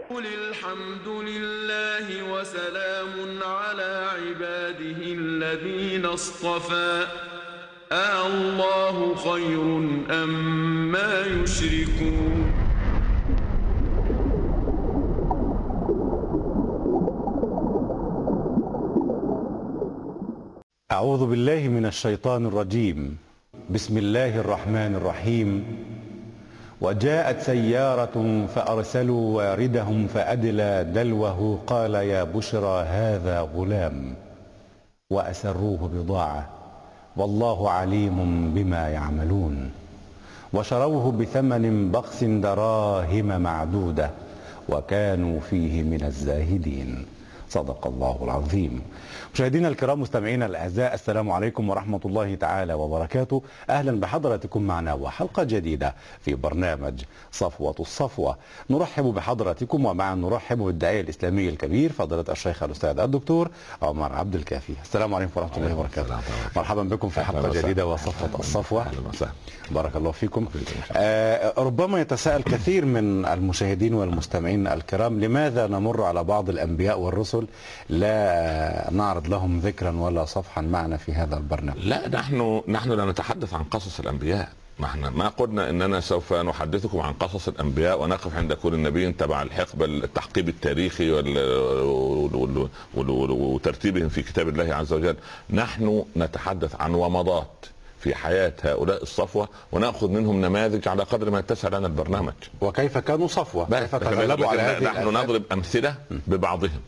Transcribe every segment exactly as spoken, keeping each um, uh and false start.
قل الحمد لله وسلام على عباده الذين اصطفى أَاللَّهُ خير أم ما يشركون. أعوذ بالله من الشيطان الرجيم. بسم الله الرحمن الرحيم. وجاءت سيارة فأرسلوا واردهم فأدلى دلوه قال يا بشرى هذا غلام وأسروه بضاعة والله عليم بما يعملون وشروه بثمن بخس دراهم معدودة وكانوا فيه من الزاهدين. صدق الله العظيم. مشاهدينا الكرام مستمعينا الاعزاء، السلام عليكم ورحمه الله تعالى وبركاته. اهلا بحضراتكم معنا وحلقه جديده في برنامج صفوه الصفوه. نرحب بحضراتكم ومعا نرحب بالداعيه الاسلامي الكبير فضيله الشيخ الاستاذ الدكتور عمر عبد الكافي. السلام عليكم ورحمه الله وبركاته. مرحبا بكم في حلقه جديده وصفوه الصفوه. بارك الله فيكم. آه ربما يتساءل كثير من المشاهدين والمستمعين الكرام لماذا نمر على بعض الانبياء والرسل لا نعرض لهم ذكرا ولا صفحا معنا في هذا البرنامج؟ لا، نحن نحن لا نتحدث عن قصص الانبياء. ما احنا ما قلنا اننا سوف نحدثكم عن قصص الانبياء ونقف عند كل نبي تبع الحقبه التحقيب التاريخي وترتيبهم في كتاب الله عز وجل. نحن نتحدث عن ومضات في حياة هؤلاء الصفوة ونأخذ منهم نماذج على قدر ما يتسع لنا البرنامج. وكيف كانوا صفوة؟ كيف تغلبوا على هذه؟ نحن نضرب أمثلة ببعضهم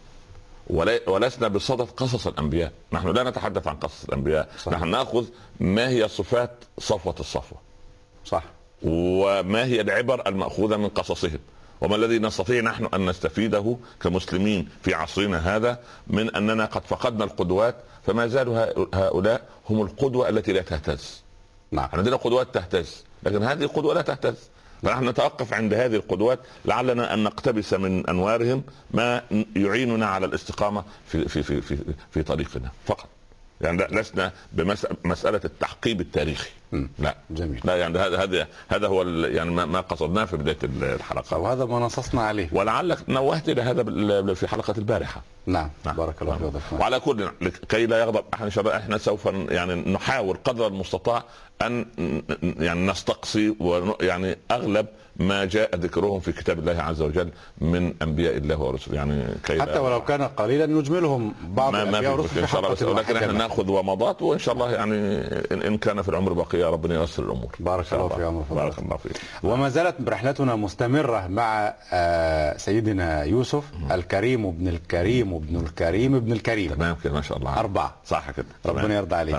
ولسنا بصدد قصص الأنبياء. نحن لا نتحدث عن قصص الأنبياء. صحيح. نحن نأخذ ما هي صفات صفوة الصفوة، صح، وما هي العبر المأخوذة من قصصهم، وما الذي نستطيع نحن أن نستفيده كمسلمين في عصرنا هذا من أننا قد فقدنا القدوات، فما زالوا هؤلاء هم القدوة التي لا تهتز. نعم. عندنا قدوات تهتز لكن هذه القدوة لا تهتز، فنحن نتوقف عند هذه القدوات لعلنا أن نقتبس من أنوارهم ما يعيننا على الاستقامة في في في في, في طريقنا فقط. يعني لسنا بمسألة التحقيب التاريخي. لا جميل. لا، يعني هذا هذا هذا هو يعني ما قصدناه في بداية الحلقة، وهذا ما نصصنا عليه، ولعلك نوهت إلى هذا في حلقة البارحة. نعم, نعم. بارك الله فيك. وعلى كل كي لا يغضب احنا احنا سوف يعني نحاول قدر المستطاع ان يعني نستقصي ويعني اغلب ما جاء ذكرهم في كتاب الله عز وجل من انبياء الله ورسله، يعني كي حتى ولو كان قليلا نجملهم بعض الانبياء ورسله ان شاء الله، ولكن احنا ناخذ ومضات وان شاء الله يعني ان كان في العمر بقيه ربنا ييسر الامور. بارك الله فيك عمر. بارك الله فيك. وما زالت رحلتنا مستمره مع سيدنا يوسف الكريم ابن الكريم ابن الكريم ابن الكريم. تمام كده ما شاء الله. أربعة. صح كده. ربنا يرضى عليك.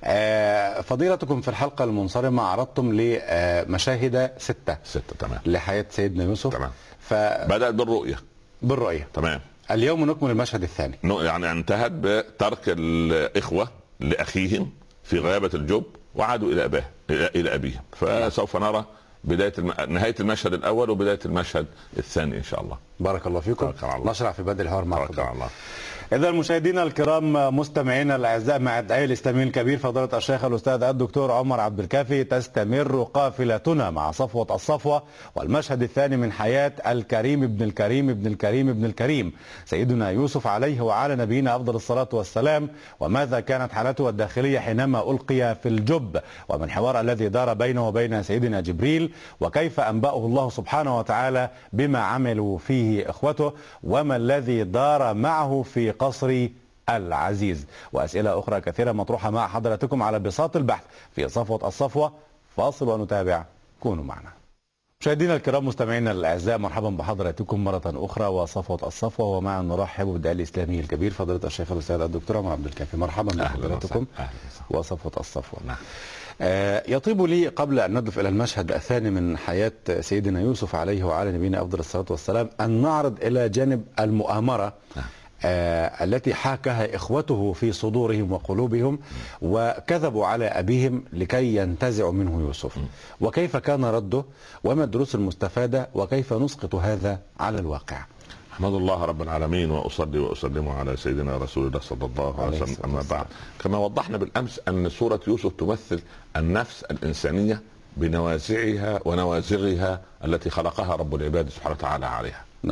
آه فضيلتكم في الحلقة المنصرمة عرضتم لي آه مشاهد ستة. ستة تمام. لحياة سيدنا يوسف. تمام. ف... بدأت بالرؤية. بالرؤية. تمام. اليوم نكمل المشهد الثاني. يعني انتهت بترك الإخوة لأخيهم في غيابة الجب وعادوا إلى أباه إلى أبيهم، فسوف نرى بداية الم... نهاية المشهد الأول وبداية المشهد الثاني إن شاء الله. بارك الله فيكم. نشرع في بدء الحوار مع الله. إذا مشاهدينا الكرام مستمعينا الأعزاء، مع الداعية الإسلامي الكبير فضيلة الشيخ الأستاذ الدكتور عمر عبد الكافي تستمر قافلتنا مع صفوة الصفوة والمشهد الثاني من حياة الكريم ابن الكريم ابن الكريم ابن الكريم سيدنا يوسف عليه وعلى نبينا أفضل الصلاة والسلام، وماذا كانت حالته الداخلية حينما ألقي في الجب، ومن الحوار الذي دار بينه وبين سيدنا جبريل، وكيف أنبأه الله سبحانه وتعالى بما عملوا فيه إخوته، وما الذي دار معه في قصر العزيز، وأسئلة أخرى كثيرة مطروحة مع حضراتكم على بساط البحث في صفوة الصفوة. فاصل ونتابع، كونوا معنا. مشاهدينا الكرام مستمعينا الأعزاء، مرحبا بحضراتكم مرة أخرى وصفوة الصفوة، ومعا نرحب بالداعية الإسلامي الكبير فضيلة الشيخ الأستاذ الدكتور عمر عبد الكافي. مرحبا بحضراتكم وصفوة الصفوة. نعم. آه يطيب لي قبل أن ندف إلى المشهد الثاني من حياة سيدنا يوسف عليه وعلى نبينا أفضل الصلاة والسلام أن نعرض إلى جانب المؤامرة نعم. آه التي حاكها إخوته في صدورهم وقلوبهم وكذبوا على أبيهم لكي ينتزعوا منه يوسف، وكيف كان رده وما الدروس المستفادة وكيف نسقط هذا على الواقع. أحمد الله رب العالمين وأصلي وأسلم على سيدنا رسول الله صلى الله عليه وسلم. أما بعد، كما وضحنا بالأمس أن سورة يوسف تمثل النفس الإنسانية بنوازعها ونوازغها التي خلقها رب العباد سبحانه وتعالى عليها. نعم.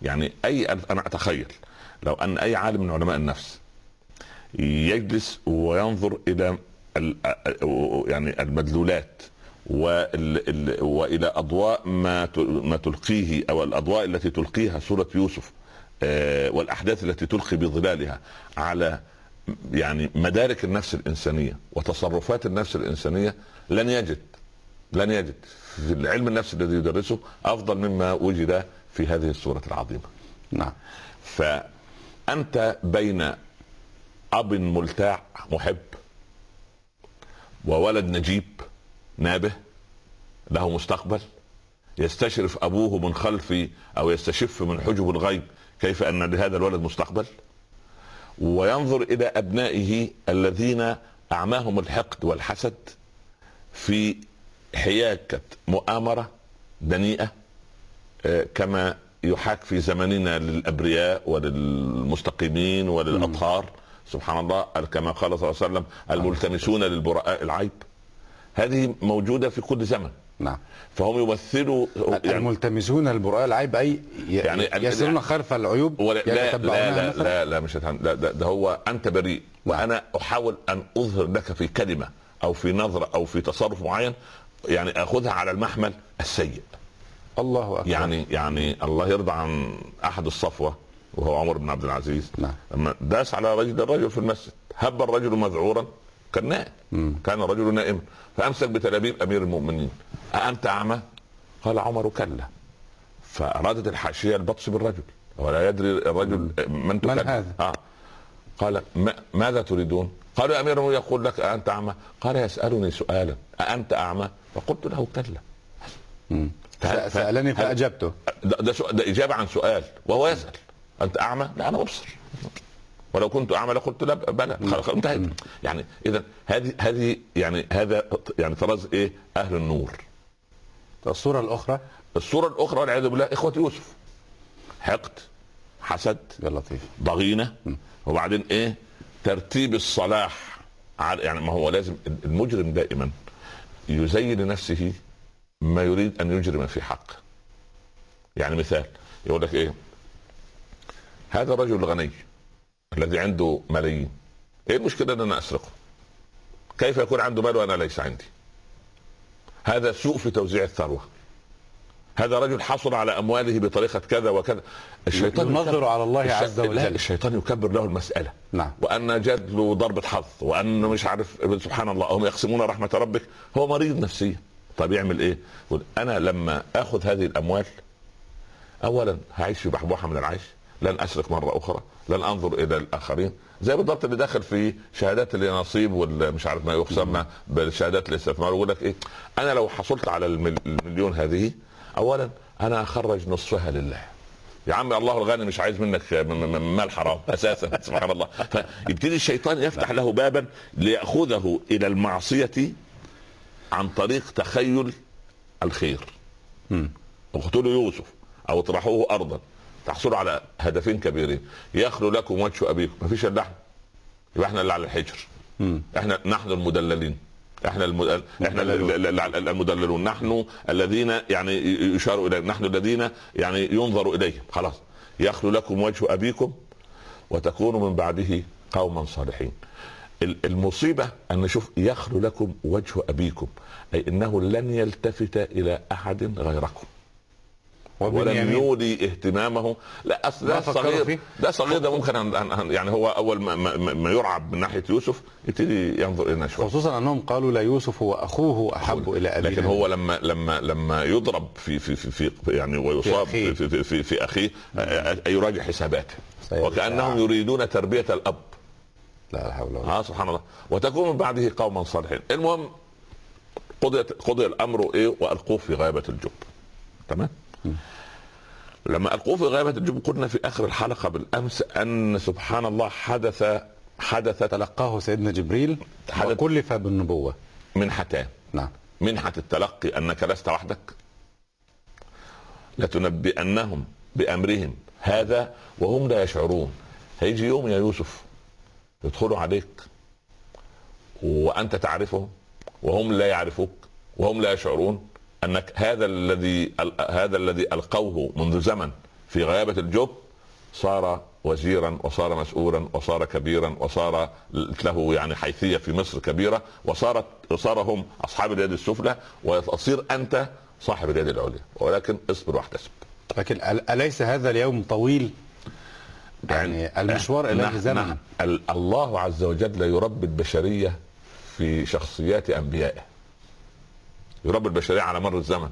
يعني اي انا اتخيل لو ان اي عالم من علماء النفس يجلس وينظر الى يعني المدلولات والى اضواء ما ما تلقيه او الاضواء التي تلقيها سورة يوسف والاحداث التي تلقي بظلالها على يعني مدارك النفس الانسانيه وتصرفات النفس الانسانيه، لن يجد لن يجد في العلم النفس الذي يدرسه افضل مما وجد في هذه السورة العظيمة. نعم. فانت بين اب ملتاع محب وولد نجيب نابه له مستقبل، يستشرف ابوه من خلف او يستشف من حجب الغيب كيف ان لهذا الولد مستقبل، وينظر الى ابنائه الذين اعماهم الحقد والحسد في حياكة مؤامرة دنيئة كما يحاك في زماننا للابرياء وللمستقيمين وللاطهار. سبحان الله، كما قال صلى الله عليه وسلم الملتمسون للبراء العيب. هذه موجودة في كل زمن. نعم. فهم يمثلوا يعني الملتمسون البراء العيب اي يعني يسيرون خلف العيوب لا لا لا, لا لا مش لا ده, ده هو انت بريء وانا احاول ان اظهر لك في كلمة او في نظرة او في تصرف معين يعني اخذها على المحمل السيء. الله أكبر. يعني يعني الله يرضى عن احد الصفوة وهو عمر بن عبد العزيز. نعم. لما داس على رجل الرجل في المسجد هب الرجل مذعورا كان نائم. كان الرجل نائما فامسك بتلابيب امير المؤمنين. أأنت أعمى؟ قال عمر كلا. فأرادت الحاشية البطش بالرجل ولا يدري الرجل من تكلم. من هذا؟ آه. قال ما ماذا تريدون؟ قالوا يا أمير المؤمنين يقول لك أأنت أعمى؟ قال يسألني سؤالا أأنت أعمى؟ فقلت له كلا. ف... سألني فأجبته. ده, ده, ده إجابة عن سؤال وهو يسأل أنت أعمى؟ لا أنا أبصر. ولو كنت اعمل قلت لا بلى انتهت. يعني اذا هذه هذه يعني هذا يعني طراز ايه اهل النور. الصورة الاخرى الصورة الاخرى والعياذ بالله اخوة يوسف حقد حسد يا لطيف ضغينة م. وبعدين ايه ترتيب الصلاح على يعني ما هو لازم المجرم دائما يزين لنفسه ما يريد ان يجرم في حقه. يعني مثال يقول لك ايه هذا الرجل الغني الذي عنده ملايين ايه المشكلة ان انا اسرقه؟ كيف يكون عنده مال وانا ليس عندي؟ هذا سوء في توزيع الثروة. هذا رجل حصل على امواله بطريقة كذا وكذا. الشيطان ينظر على الله عز وجل. الشيطان يكبر له المسألة. نعم. وان جاد له ضربة حظ وان مش عارف سبحان الله هم يقسمون رحمة ربك. هو مريض نفسيا. طب يعمل ايه؟ يقول انا لما اخذ هذه الاموال اولا هعيش في بحبوحة من العيش، لن اسرق مرة اخرى، لن انظر الى الاخرين. زي بالضبط اللي داخل في شهادات النصيب والمش عارف ما يقسم بالشهادات الاستثمار ويقول لك ايه انا لو حصلت على المليون هذه اولا انا اخرج نصفها لله. يا عم الله الغني مش عايز منك مال حرام اساسا. سبحان الله. فيبتدي الشيطان يفتح له بابا ليأخذه الى المعصية عن طريق تخيل الخير. اقتلوا يوسف او اطرحوه ارضا تحصلوا على هدفين كبيرين يخلو لكم وجه ابيكم. مفيش الا احنا يبقى احنا اللي على الحجر. م. احنا نحن المدللين احنا المدل... احنا المدللون نحن الذين يعني يشار اليه نحن الذين يعني ينظر اليهم. خلاص يخلو لكم وجه ابيكم وتكونوا من بعده قوما صالحين. المصيبة ان نشوف يخلو لكم وجه ابيكم اي انه لن يلتفت الى احد غيركم ولم يولي اهتمامه. لا اصل ده صغير ده صغير ده ممكن أن يعني هو اول ما, ما, ما يرعب من ناحيه يوسف يبتدي ينظر الينا شويه، خصوصا انهم قالوا لا يوسف واخوه احب الى ابينا. لكن هو لما لما لما يضرب في في في, في يعني ويصاب في في, في, في, في اخيه يراجع حساباته وكانهم يريدون تربيه الاب. لا حول ولا قوه. اه سبحان الله. وتكون من بعده قوما صالحين. المهم قضي قضي الامر ايه والقوه في غابه الجب. تمام. لما ألقوه في غابة الجب قلنا في آخر الحلقة بالأمس أن سبحان الله حدث حدث تلقاه سيدنا جبريل وكلف بالنبوة. منحتان. نعم. منحة التلقي أنك لست وحدك لتنبئنهم بأمرهم هذا وهم لا يشعرون. هيجي يوم يا يوسف يدخلوا عليك وأنت تعرفهم وهم لا يعرفوك وهم لا يشعرون انك هذا الذي هذا الذي القوه منذ زمن في غيابة الجب صار وزيرا وصار مسؤولا وصار كبيرا وصار له يعني حيثية في مصر كبيرة، وصارت صار هم أصحاب اليد السفلى، وتصير أنت صاحب اليد العليا، ولكن اصبر واحتسب. لكن أليس هذا اليوم طويل؟ يعني المشوار إليه زمن. الله عز وجل يربي البشرية في شخصيات أنبيائه، يربي البشرية على مر الزمن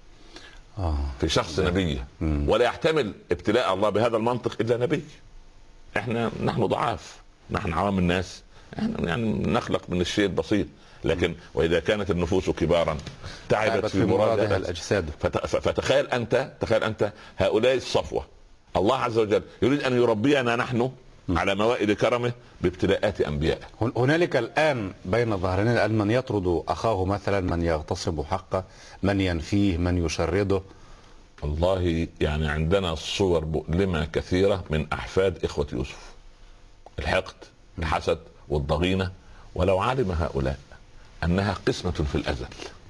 في شخص نبي، ولا يحتمل ابتلاء الله بهذا المنطق إلا نبي. احنا نحن ضعاف، نحن عوام الناس، يعني نخلق من الشيء البسيط، لكن وإذا كانت النفوس كبارا تعبت في مرادها الأجساد. فتخيل أنت تخيل أنت هؤلاء الصفوة، الله عز وجل يريد أن يربينا نحن على موائد كرمه بابتلاءات أنبيائه. هنالك الآن بين ظهرنا الآن من يطرد أخاه مثلا، من يغتصب حقه، من ينفيه، من يشرده. والله يعني عندنا صور مؤلمة كثيرة من أحفاد إخوة يوسف، الحقد، الحسد والضغينة. ولو علم هؤلاء أنها قسمة في الأزل،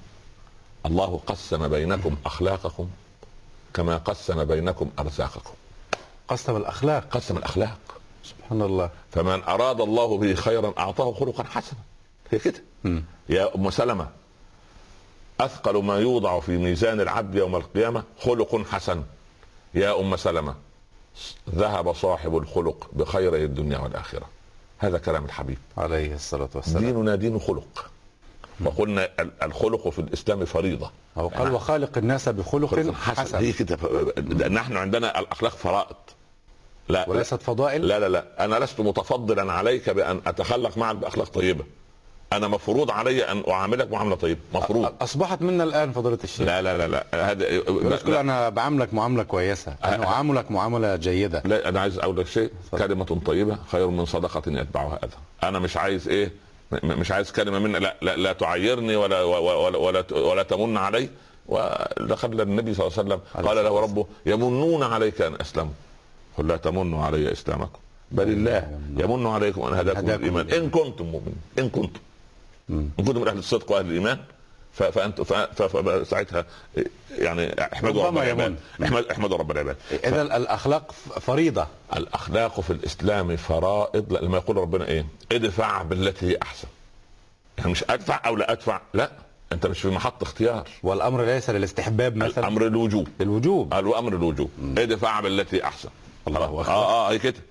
الله قسم بينكم أخلاقكم كما قسم بينكم أرزاقكم. قسم الأخلاق، قسم الأخلاق، سبحان الله. فمن أراد الله به خيرا أعطاه خلقا حسنا. هي كده. يا أم سلمة، أثقل ما يوضع في ميزان العبد يوم القيامة خلق حسن. يا أم سلمة، ذهب صاحب الخلق بخيري الدنيا والآخرة. هذا كلام الحبيب عليه الصلاة والسلام. ديننا دين خلق، وقلنا الخلق في الإسلام فريضة. أو قال وخالق الناس بخلق حسن. هي كده. نحن عندنا الأخلاق فرائض، لا وليست فضائل. لا لا لا أنا لست متفضلا عليك بأن أتخلق معك بأخلاق طيبة. أنا مفروض علي أن أعاملك معاملة طيبة، مفروض. أصبحت منا الآن فضيلة الشيخ. لا لا لا لا هذا لا. أنا بعاملك معاملة كويسة، أنا أعاملك معاملة جيدة. لا أنا عايز أقول لك شيء، كلمة طيبة خير من صدقة يتبعها أذى. أنا مش عايز إيه، مش عايز كلمة من لا لا, لا تعيرني ولا ولا ولا, ولا تمن علي. ودخل النبي صلى الله عليه وسلم قال له ربه يمنون عليك أن أسلموا، قل لا تمنوا علي إسلامكم بل الله يمن عليكم أن هداكم الإيمان إن كنتم مؤمنين. إن كنتم إن كنتم من أهل الصدق وأهل الإيمان فأنتم فساعتها يعني احمدوا رب العباد. احمدوا رب العباد. إذا الأخلاق فريضة. الأخلاق في الإسلام فرائض، لما يقول ربنا إيه؟ ادفع بالتي هي أحسن. يعني مش أدفع أو لا أدفع، لا، أنت مش في محط اختيار. والأمر ليس للاستحباب مثلا، الأمر الوجوب. الوجوب الأمر الوجوب. ادفع بالتي أحسن. الله أكبر. آه آه هي كده.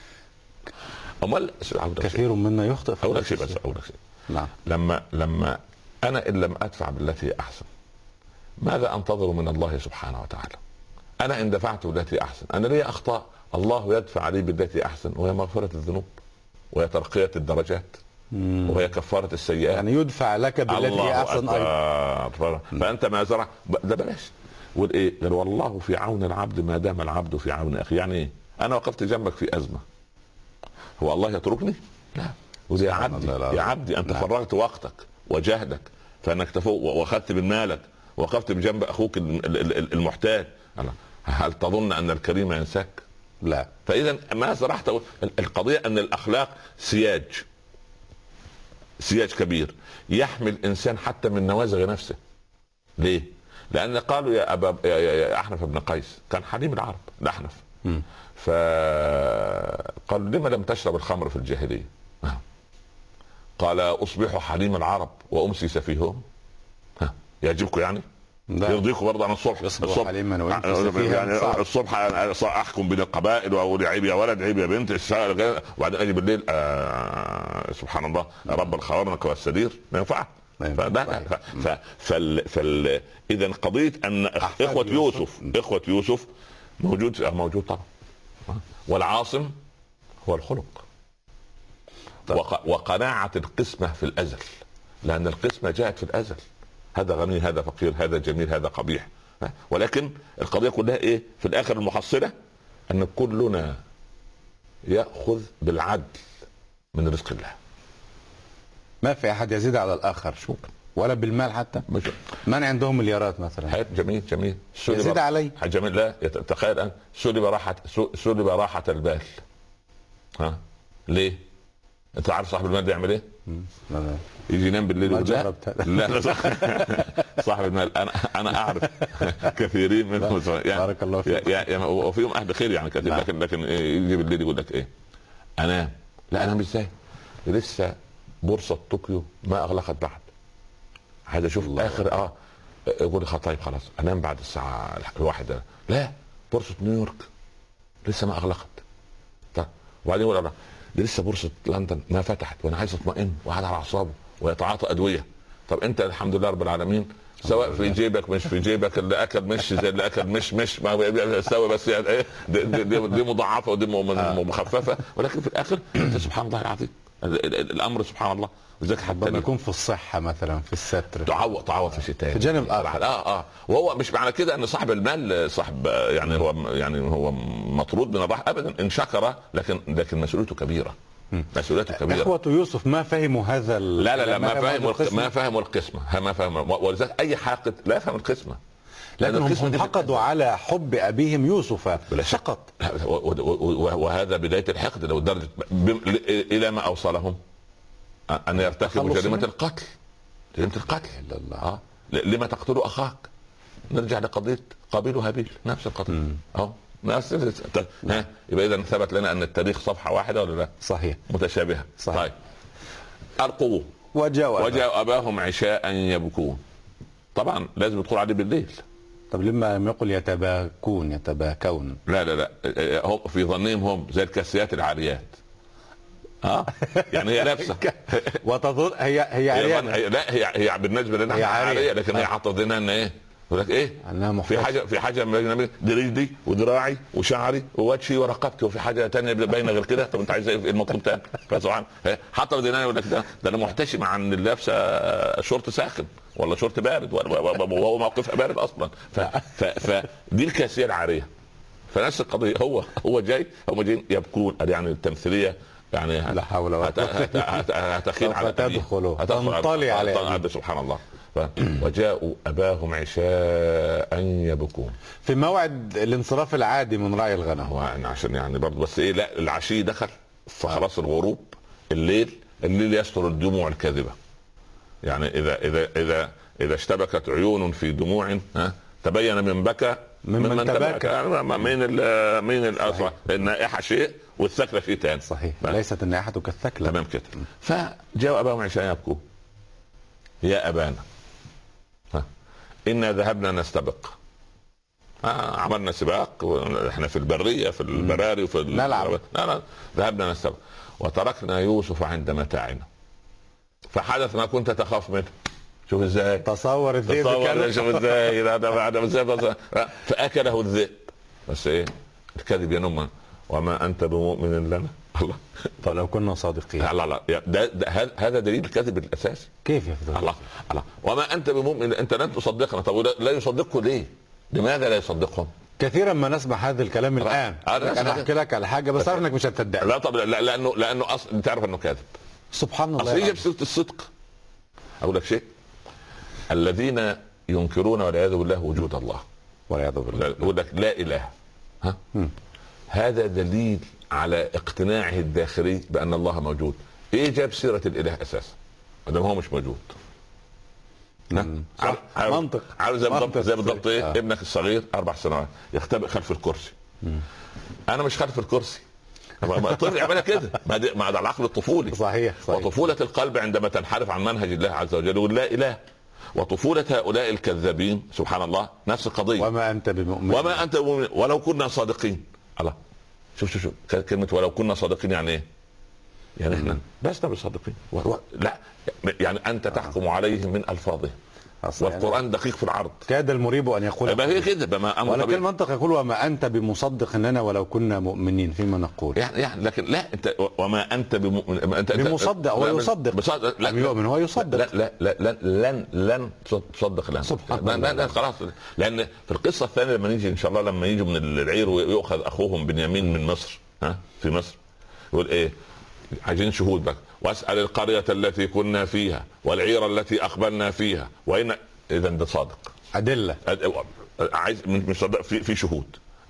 أمال كثير منا يخطئ. أقول لك شيء بس أقول لك شيء. نعم. لما لما أنا إن لم أدفع بالتي أحسن ماذا أنتظر من الله سبحانه وتعالى؟ أنا إن دفعت بالتي أحسن، أنا لي أخطاء، الله يدفع لي بالتي أحسن، وهي مغفرة الذنوب وهي ترقية الدرجات مم. وهي كفارة السيئات. يعني يدفع لك بالتي أحسن أيضا. فأنت ما زرع ده بلاش. والإيه؟ قال والله في عون العبد ما دام العبد في عون أخي. يعني إيه؟ أنا وقفت جنبك في أزمة، هو الله يتركني؟ لا. وزي يا عبدي يا عبدي أنت نعم. فرغت وقتك وجهدك فانك تفوق واخذت من مالك، وقفت بجنب اخوك المحتاج. هل تظن ان الكريم ينساك؟ لا. فاذا ما زرعت. القضيه ان الاخلاق سياج سياج كبير يحمي الانسان حتى من نوازغ نفسه. ليه؟ لان قالوا يا ابا يا, يا احنف بن قيس، كان حليم العرب الاحنف، فقالوا لما لم تشرب الخمر في الجاهليه؟ قال اصبح حليم العرب وامسي سفيههم. ها يعجبكم يعني؟ يرضيكم برضه عن الصبح الصبح يعني الصبح احكم بين القبائل واقول عيب يا ولد عيب يا بنت، وبعدين اجي بالليل آه سبحان الله رب الخوارنك والسدير، ما ينفع. فال فال اذا قضيه ان اخوه يوسف اخوه يوسف موجود موجود طبعا، والعاصم هو الخلق وقناعة القسمة في الأزل، لأن القسمة جاءت في الأزل، هذا غني هذا فقير هذا جميل هذا قبيح. ولكن القضية كلها إيه في الآخر المحصلة؟ أن كلنا يأخذ بالعدل من رزق الله، ما في أحد يزيد على الآخر شو ولا بالمال حتى. مش... من عندهم مليارات مثلا جميل جميل يزيد علي جميل. لا تخيل أن سلب راحة سلب راحة البال. ها ليه؟ انت عارف صاحب المال ده يعمل ايه؟ يجي ينام بالليل يقول لا لا, لا صاحب المال انا انا اعرف كثيرين منهم يعني بارك الله فيك يعني وفيهم اهل خير يعني كثير، لكن لكن يجي بالليل يقول لك ايه؟ انام. لا انام ازاي؟ لسه بورصه طوكيو ما اغلقت بعد، عايز اشوف اخر اه يقول لي طيب خلاص انام بعد الساعه الواحدة. لا بورصه نيويورك لسه ما اغلقت. طيب وبعدين يقول الله دي لسه بورصه لندن ما فتحت وانا عايز اطمئن وقاعد على اعصابه ويتعاطى ادويه. طب انت الحمد لله رب العالمين سواء في جيبك مش في جيبك، اللي اكل مش زي اللي اكل مش مش ما سوا، بس يعني ايه دي, دي, دي مضاعفه ودي مخففه، ولكن في الاخر انت سبحان الله العظيم الامر سبحان الله. وذلك حتى يكون في الصحه مثلا في الستر تعوض تعوض في الشتاء في جانب اخر. اه اه وهو مش معنى كده ان صاحب المال صاحب يعني هو يعني هو مطرود من الراحه ابدا، ان شكر لكن لكن مسؤوليته كبيره. مسؤوليته كبيره. اخوة يوسف ما فهموا هذا لا لا لا ما فهموا ما فهموا القسمه ما فهموا، ولذلك اي حاقد لا يفهم القسمه، لكنهم هم حقدوا على حب ابيهم يوسف فقط. وهذا بدايه الحقد لو درجه الى ما اوصلهم ان يرتكبوا جريمه القتل. جريمه القتل الله. اه لما تقتلوا اخاك؟ نرجع لقضيه قابيل وهابيل، نفس القضيه اهو نفس ها. يبقى اذا ثبت لنا ان التاريخ صفحه واحده ولا لا؟ صحيح متشابهه. صحيح. طيب القوه وجاءوا وجاء اباهم عشاء يبكون، طبعا لازم يدخل عليه بالليل. طب لما يقول يتباكون يتباكون؟ لا لا لا هم في ظنهم هم زي الكاسيات العاريات. اه يعني هي لابسه وتظن هي هي عاريه. هي لا هي هي بالنسبه لنا هي عاريه، لكن هي حاطه ذهنها ان ايه؟ يقول لك ايه؟ في حاجه في حاجه دي رجلي ودراعي وشعري ووجهي ورقبتي، وفي حاجه ثانيه باينه غير كده. طب انت عايز ايه المطلوب تاني؟ فسبحان حاطه ذهنها يقول لك ده ده انا محتشم عن اللي لابسه شورت ساخن ولا شورت بارد وهو موقفها بارد اصلا. فدي الكاسيه العاريه. فنفس القضيه هو هو جاي هم جايين يبكون يعني التمثيليه يعني لا حول ولا قوه هتخيل على تدخل تنطلي عليه سبحان الله. وجاءوا اباهم عشاء يبكون في موعد الانصراف العادي من رعي الغنم. عشان يعني برضه بس ايه لا العشي دخل فخلاص الغروب. الليل الليل يستر الدموع الكاذبه. يعني اذا اذا اذا اذا اشتبكت عيون في دموع ها تبين من بكى ممن من تبكى. مين ال مين الاصل؟ النائحه شيء والثكلى شيء ثاني. صحيح. ليست النائحه كالثكلى. تمام كده. فجاءوا اباهم عشاء يبكون. يا ابانا إنا ذهبنا نستبق. آه عملنا سباق احنا في البريه في البراري وفي نلعب. لا لا ذهبنا نستبق وتركنا يوسف عند متاعنا فحدث ما كنت تخاف منه. شوف ازاي تصور الذئب تصور شوف ازاي هذا بعد ازاي فاكله الذئب. بس ايه الكذب ينم وما انت بمؤمن لنا. الله. طب لو كنا صادقين. لا لا لا ده, ده هذا دليل الكذب الاساسي. كيف يا فضل الله الله وما انت بمؤمن انت لن تصدقنا. طب لا يصدقوا ليه؟ لماذا لا يصدقهم؟ كثيرا ما نسمع هذا الكلام الان. انا احكي لك على حاجه بس اعرف انك مش هتصدق. لا طب لا لانه لانه اصلا تعرف انه كاذب. سبحان الله. اصل يجي بصيغه الصدق. اقول لك شيء الذين ينكرون والعياذ بالله وجود الله والعياذ بالله يقول لك لا اله ها م. هذا دليل على اقتناعه الداخلي بان الله موجود. ايه جاب سيره الاله اساسا ما دام هو مش موجود؟ صح. عارف منطق عارف زي بالضبط زي بالضبط ايه؟ آه. ابنك الصغير اربع سنوات يختبئ خلف الكرسي. مم. انا مش خلف الكرسي. الطفل يعملها كده مع ده العقل الطفولي. صحيح, صحيح. وطفوله القلب عندما تنحرف عن منهج الله عز وجل يقول لا اله. وطفوله هؤلاء الكذابين سبحان الله نفس القضيه. وما انت بمؤمن وما انت بمؤمن ولو كنا صادقين. الله شوف شوف شوف كلمه ولو كنا صادقين يعني ايه؟ يعني احنا لسنا بصادقين. لا يعني انت تحكم عليهم من الفاظهم والقران دقيق في العرض. كاد المريب ان يقول ما هي كده بما امر ولكن المنطق يقول وما انت بمصدق اننا ولو كنا مؤمنين فيما نقول. يعني, يعني لكن لا انت وما انت بمؤمن انت بمصدق هو يصدق بصدق لا يؤمن هو يصدق. لا لا لا لن لن تصدق الان سبحان الله. خلاص لان في القصه الثانيه لما نيجي ان شاء الله لما يجوا من العير ويؤخذ اخوهم بنيامين من مصر ها في مصر يقول ايه عايزين شهود بقى واسال القريه التي كنا فيها والعير التي اقبلنا فيها وان اذا ده صادق. ادله عايز مش صادق في, في شهود.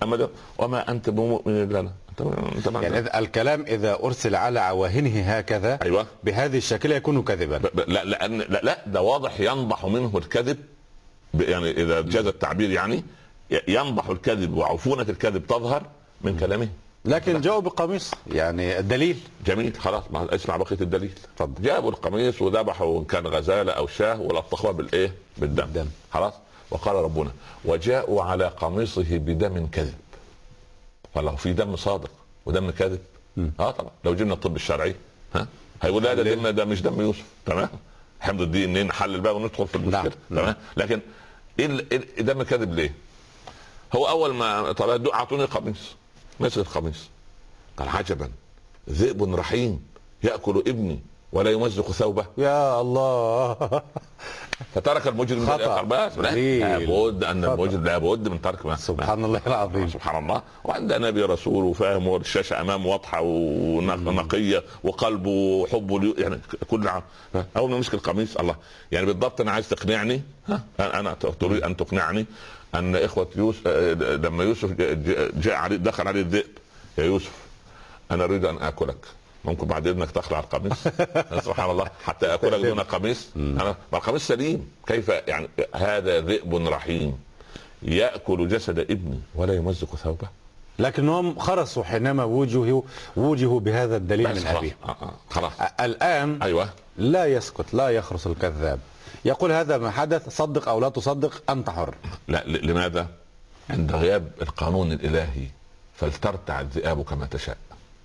اما وما انت بمؤمن لنا. يعني الكلام اذا ارسل على عواهنه هكذا أيوة. بهذه الشكل يكون كذبا. لا لان لا, لا ده واضح ينضح منه الكذب، يعني اذا جاز التعبير، يعني ينضح الكذب وعفونه الكذب تظهر من كلامه. لكن جاءوا بقميص، يعني الدليل جميل، خلاص ما اسمع بقيه الدليل. فضل. جابوا القميص وذبحوا ان كان غزاله او شاه ولطخوها بالايه؟ بالدم. بالدم. خلاص. وقال ربنا وجاءوا على قميصه بدم كذب. والله في دم صادق ودم كذب. م. اه طبعا لو جبنا الطب الشرعي ها هيقول لا ده دم، ده مش دم يوسف. تمام، حمض الدي ان نحلل بقى وندخل في المشكله. تمام. لكن ايه دم كذب ليه؟ هو اول ما طلع اعطوني قميص، مسك القميص قال عجبا ذئب رحيم ياكل ابني ولا يمزق ثوبه. يا الله. فترك المجرم خطأ. بس لابد ان المجرم لابد من ترك ما. سبحان الله العظيم. سبحان الله. وعندنا نبي رسول وفاهم والشاشه امامه واضحه ونقيه وقلبه وحبه يعني كل عام. اول ما مسك القميص الله يعني بالضبط انا عايز تقنعني، ها انا تريد ان تقنعني ان اخوه يوسف لما يوسف جاء عليه دخل عليه الذئب، يا يوسف انا اريد ان اكلك، ممكن بعد اذنك تخلع القميص؟ سبحان الله، حتى اكلك دون قميص؟ انا القميص سليم، كيف يعني؟ هذا ذئب رحيم ياكل جسد ابني ولا يمزق ثوبه. لكنهم خرسوا حينما وجهوا وجهوا بهذا الدليل من ابيه. خلاص الان ايوه لا يسكت، لا يخرس الكذاب، يقول هذا ما حدث، صدق او لا تصدق انت حر. لا لماذا؟ عند غياب القانون الالهي فلترتع الذئاب كما تشاء.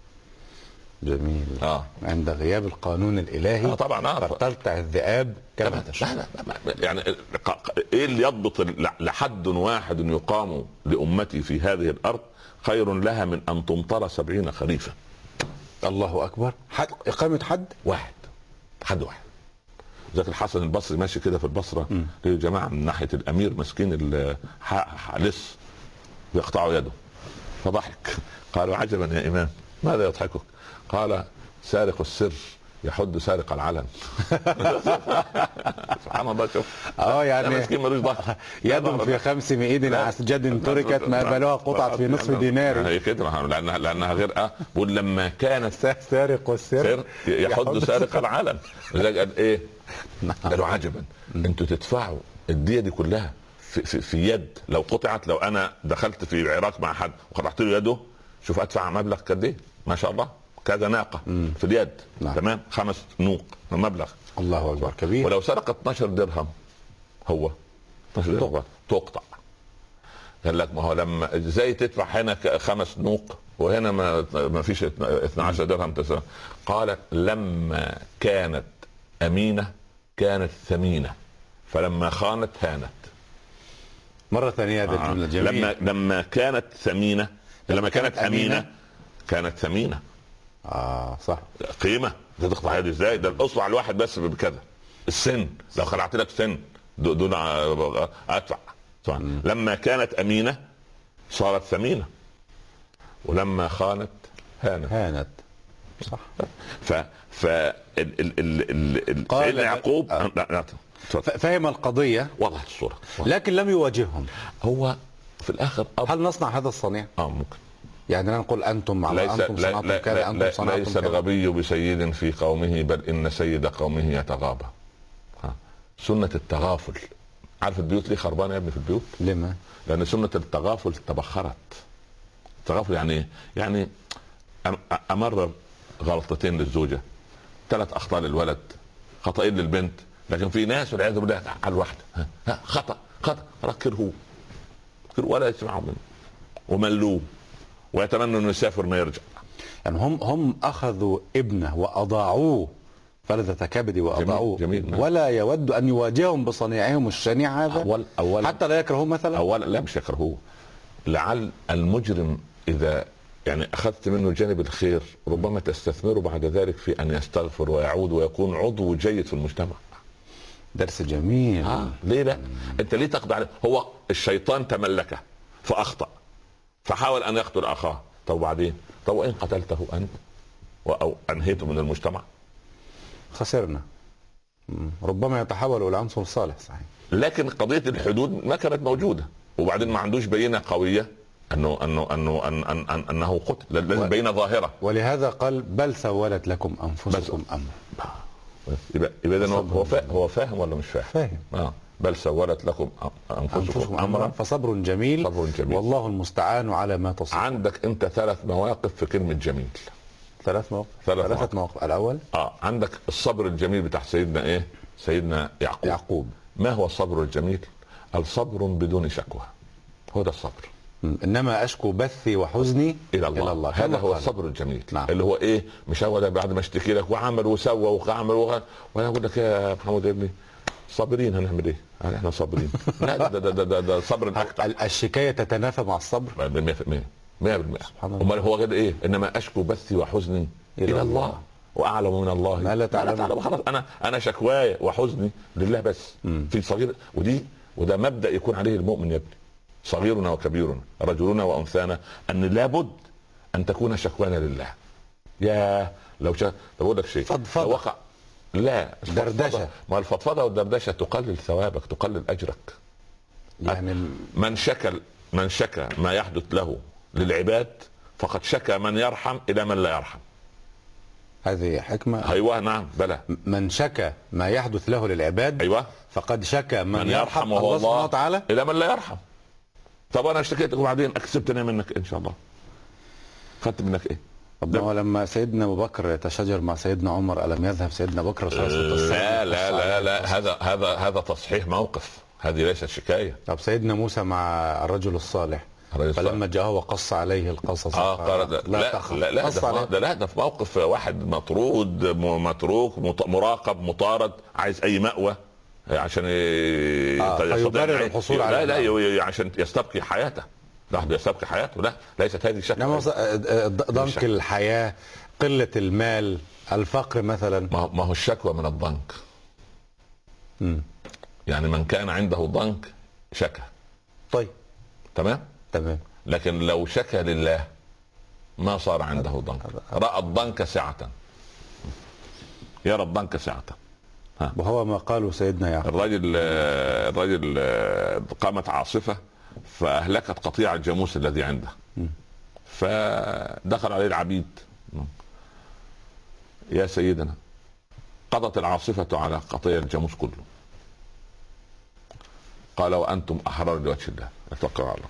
جميل. اه عند غياب القانون الالهي آه طبعا اه فترتع الذئاب كما تشاء. لا لا يعني ايه اللي يضبط لحد واحد يقام لامتي في هذه الارض خير لها من ان تمطر سبعين خريفا. الله اكبر. حد اقامه حد واحد، حد واحد. ذاك الحسن البصري ماشي كده في البصره، يا جماعه من ناحيه الامير مسكين لص يقطعوا يده، فضحك قالوا عجبا يا امام ماذا يضحكك؟ قال سارق السر يحد سارق العلن. سبحان الله. شوف اه يعني مسكين ملوش ظهر، يد في خمس مئين عسجد تركت ما بلوها قطعت في نصف دينار. هي كده لانها لانها غير بقول لما كان سارق السر يحد سارق العلن. قال ايه؟ قالوا عجبا انتوا تدفعوا الدية دي كلها في, في, في يد لو قطعت، لو انا دخلت في العراق مع حد وقطعت له يده شوف ادفع مبلغ قد ايه؟ ما شاء الله كذا ناقه مم. في اليد. نعم. تمام، خمس نوق مبلغ. الله اكبر كبير. ولو سرق اثناشر درهم هو اثناشر درهم تقطع. قال لك ما هو لما ازاي تدفع هنا خمس نوق وهنا ما ما فيش اثني عشر درهم تسرق؟ قال لما كانت امينه كانت ثمينه فلما خانت هانت. مره ثانيه هذا الجمله آه. جميل. لما لما كانت ثمينه لما كانت امينه كانت ثمينه. اه صح. قيمه تقطع يدي ازاي؟ ده الاصبع الواحد بس بكذا. السن لو خلعت لك سن دون ادفع. لما كانت امينه صارت ثمينه ولما خانت هانت. هانت صح. ف ف ال ال ال ال سيدنا يعقوب آه. فهم القضيه، وضحت الصوره، لكن لم يواجههم. هو في الاخر أب... هل نصنع هذا الصنيع؟ اه ممكن. يعني لا نقول انتم مع ليس انتم صنعتم كذا انتم صنعتم ليس الغبي بسيد في قومه بل ان سيد قومه يتغابى. ها. سنه التغافل. عارف البيوت ليه خربانه يا ابني في البيوت؟ لما؟ لان سنه التغافل تبخرت. التغافل يعني ايه؟ يعني امر غلطتين للزوجه، ثلاث اخطاء للولد، خطأين للبنت، لكن في ناس والعياذ بالله على الواحده خطأ خطأ ركره ولا يسمعوا منه وملوه ويتمنى انه يسافر ما يرجع. يعني هم هم اخذوا ابنه واضاعوه فلذة كبدي واضاعوه. جميل. جميل. ولا يود ان يواجههم بصنيعهم الشنيع هذا. أول أول حتى لا يكرهوه مثلا. اولا لا مش يكرهوه. لعل المجرم اذا يعني اخذت منه جانب الخير ربما تستثمره بعد ذلك في ان يستغفر ويعود ويكون عضو جيد في المجتمع. درس جميل. آه. ليه لا؟ انت ليه تقضي عليه؟ هو الشيطان تملكه فاخطأ فحاول ان يقتل اخاه، طب وبعدين؟ طب وان قتلته انت او انهيته من المجتمع؟ خسرنا. ربما يتحول الى عنصر صالح. صحيح. لكن قضيه الحدود ما كانت موجوده، وبعدين ما عندوش بينه قويه انه انه انه أن أن أن انه قتل، لازم و... بين ظاهره. ولهذا قال بل سولت لكم انفسكم امرا. يبقى يبقى هو فا... هو فاهم ولا مش فاهم؟ فاهم. اه بل سولت لكم انفسكم امرا فصبر جميل. صبر جميل والله المستعان على ما تصفون. عندك انت ثلاث مواقف في كلمه جميل. ثلاث مواقف. ثلاث ثلاثة مواقف. الاول اه عندك الصبر الجميل بتاع سيدنا ايه؟ سيدنا يعقوب. يعقوب. ما هو الصبر الجميل؟ الصبر بدون شكوى، هو ده الصبر. انما اشكو بثي وحزني الى الله, إلى الله. هذا هو الصبر الجميل. نعم. اللي هو ايه؟ مش هو ده بعد ما اشتكي لك وعمل وسوى وعمل وغ... وانا اقول لك يا محمود يا ابني صابرين، هنعمل ايه؟ احنا صابرين. لا ده ده ده, ده, ده صبر اكتر. الشكايه تتنافى مع الصبر مية بالمية مية بالمية. امال هو غير ايه؟ انما اشكو بثي وحزني الى, إلى الله. الله واعلم من الله ما لا تعلم. خلاص انا انا شكواي وحزني لله بس. م. في صغير، ودي وده مبدا يكون عليه المؤمن يا ابني، صغيرنا وكبيرنا، رجلنا وانثانا، ان لابد ان تكون شكوانا لله. يا لو شا... بقول لك شيء فضفضة. لو وقع لا دردشه، ما الفضفضه والدردشه تقلل ثوابك، تقلل اجرك. يعني من شكى من شكى ما يحدث له للعباد فقد شكى من يرحم الى من لا يرحم. هذه حكمه. ايوه نعم بلى. من شكى ما يحدث له للعباد ايوه فقد شكى من, من يرحم, يرحم الله سبحانه وتعالى الى من لا يرحم. طب انا اشتكيت وبعدين اكسبت انا منك ان شاء الله، خدت منك ايه؟ طب هو لما سيدنا ابو بكر يتشاجر مع سيدنا عمر الم يذهب سيدنا ابو بكر لا لا لا لا هذا هذا هذا تصحيح موقف، هذه ليست شكايه. طب سيدنا موسى مع الرجل الصالح فلما جاءه وقص عليه القصص اه قال لا لا لا لا ده, ده لا ده في موقف واحد مطرود متروك مراقب مطارد عايز اي مأوى عشان آه يبرر الحصول على لا لا عشان يستبقي حياته. لا يستبقي حياته، لا ليست هذه شكوى. ضنك الحياه، قله المال، الفقر مثلا. ما هو الشكوى من الضنك. امم يعني من كان عنده ضنك شكى. طيب تمام تمام. لكن لو شكى لله ما صار عنده ضنك، رأى الضنك سعة، يرى الضنك سعة. ها. وهو ما قاله سيدنا يعقوب. الرجل الرجل قامت عاصفة فأهلكت قطيع الجاموس الذي عنده، فدخل عليه العبيد: يا سيدنا قضت العاصفة على قطيع الجاموس كله. قال: وأنتم أحرار لوجه الله، اتوكلوا على الله.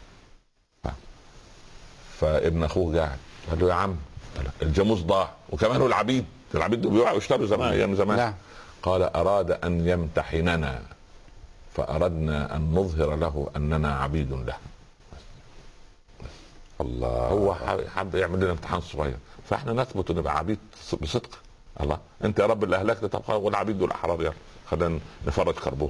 فابن اخوه قاعد قال له: يا عم الجاموس ضاع وكمان هو العبيد، العبيد بيبيعوا ويشتروا زمان ايام زمان. لا. قال: اراد ان يمتحننا فاردنا ان نظهر له اننا عبيد له. الله. هو حب يعمل لنا امتحان صغير فاحنا نثبت نبقى عبيد بصدق. الله انت يا رب اللي اهلكت، طب والعبيد دول احرار، يلا خلينا نفرج كربوه.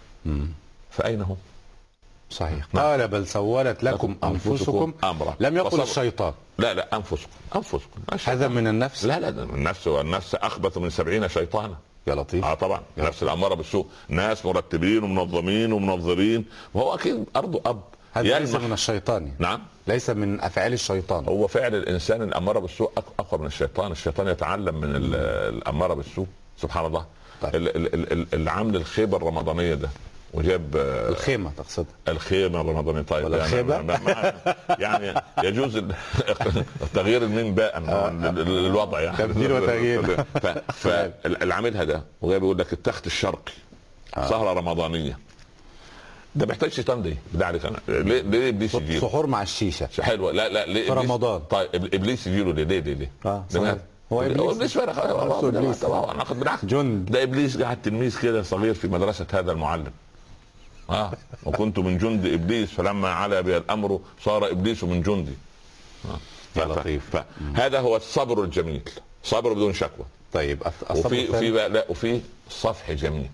فاين هم؟ صحيح. قال: بل سولت لكم انفسكم امرا. لم يقل الشيطان. لا لا انفسكم انفسكم. هذا من النفس. لا لا من النفس، والنفس اخبث من سبعين شيطانا. يا لطيف. اه طبعا النفس الاماره بالسوء، ناس مرتبين ومنظمين ومنظرين، وهو اكيد ارضه اب. هذا ليس من الشيطان. نعم ليس من افعال الشيطان. هو فعل الانسان الاماره بالسوء اقوى من الشيطان. الشيطان يتعلم من الاماره بالسوء سبحان الله. طيب. العمل الخيبه الرمضانيه ده وجاب الخيمه تقصد الخيمه الرمضانيه. طيب ولا الخيبه يعني يجوز تغيير المين باء الوضع يعني تبديل وتغيير. فالعاملها ده وجاي بيقول لك التخت الشرقي آه. سهره رمضانيه، ده محتاج شيطان ليه؟ بالله عليك انا ليه ليه ابليس يجي سحور مع الشيشه حلوه؟ لا لا ليه في رمضان؟ طيب ابليس يجي له ليه ليه ليه؟ اه هو ابليس ابليس ناخد بالعكس جند. ده ابليس قاعد تلميذ كده صغير في مدرسه هذا المعلم. اه وكنت من جند ابليس فلما علا بي الامر صار ابليس من جندي. اه لطيف. فهذا هو الصبر الجميل، صبر بدون شكوى. طيب وفي وفي لا وفي صفح جميل،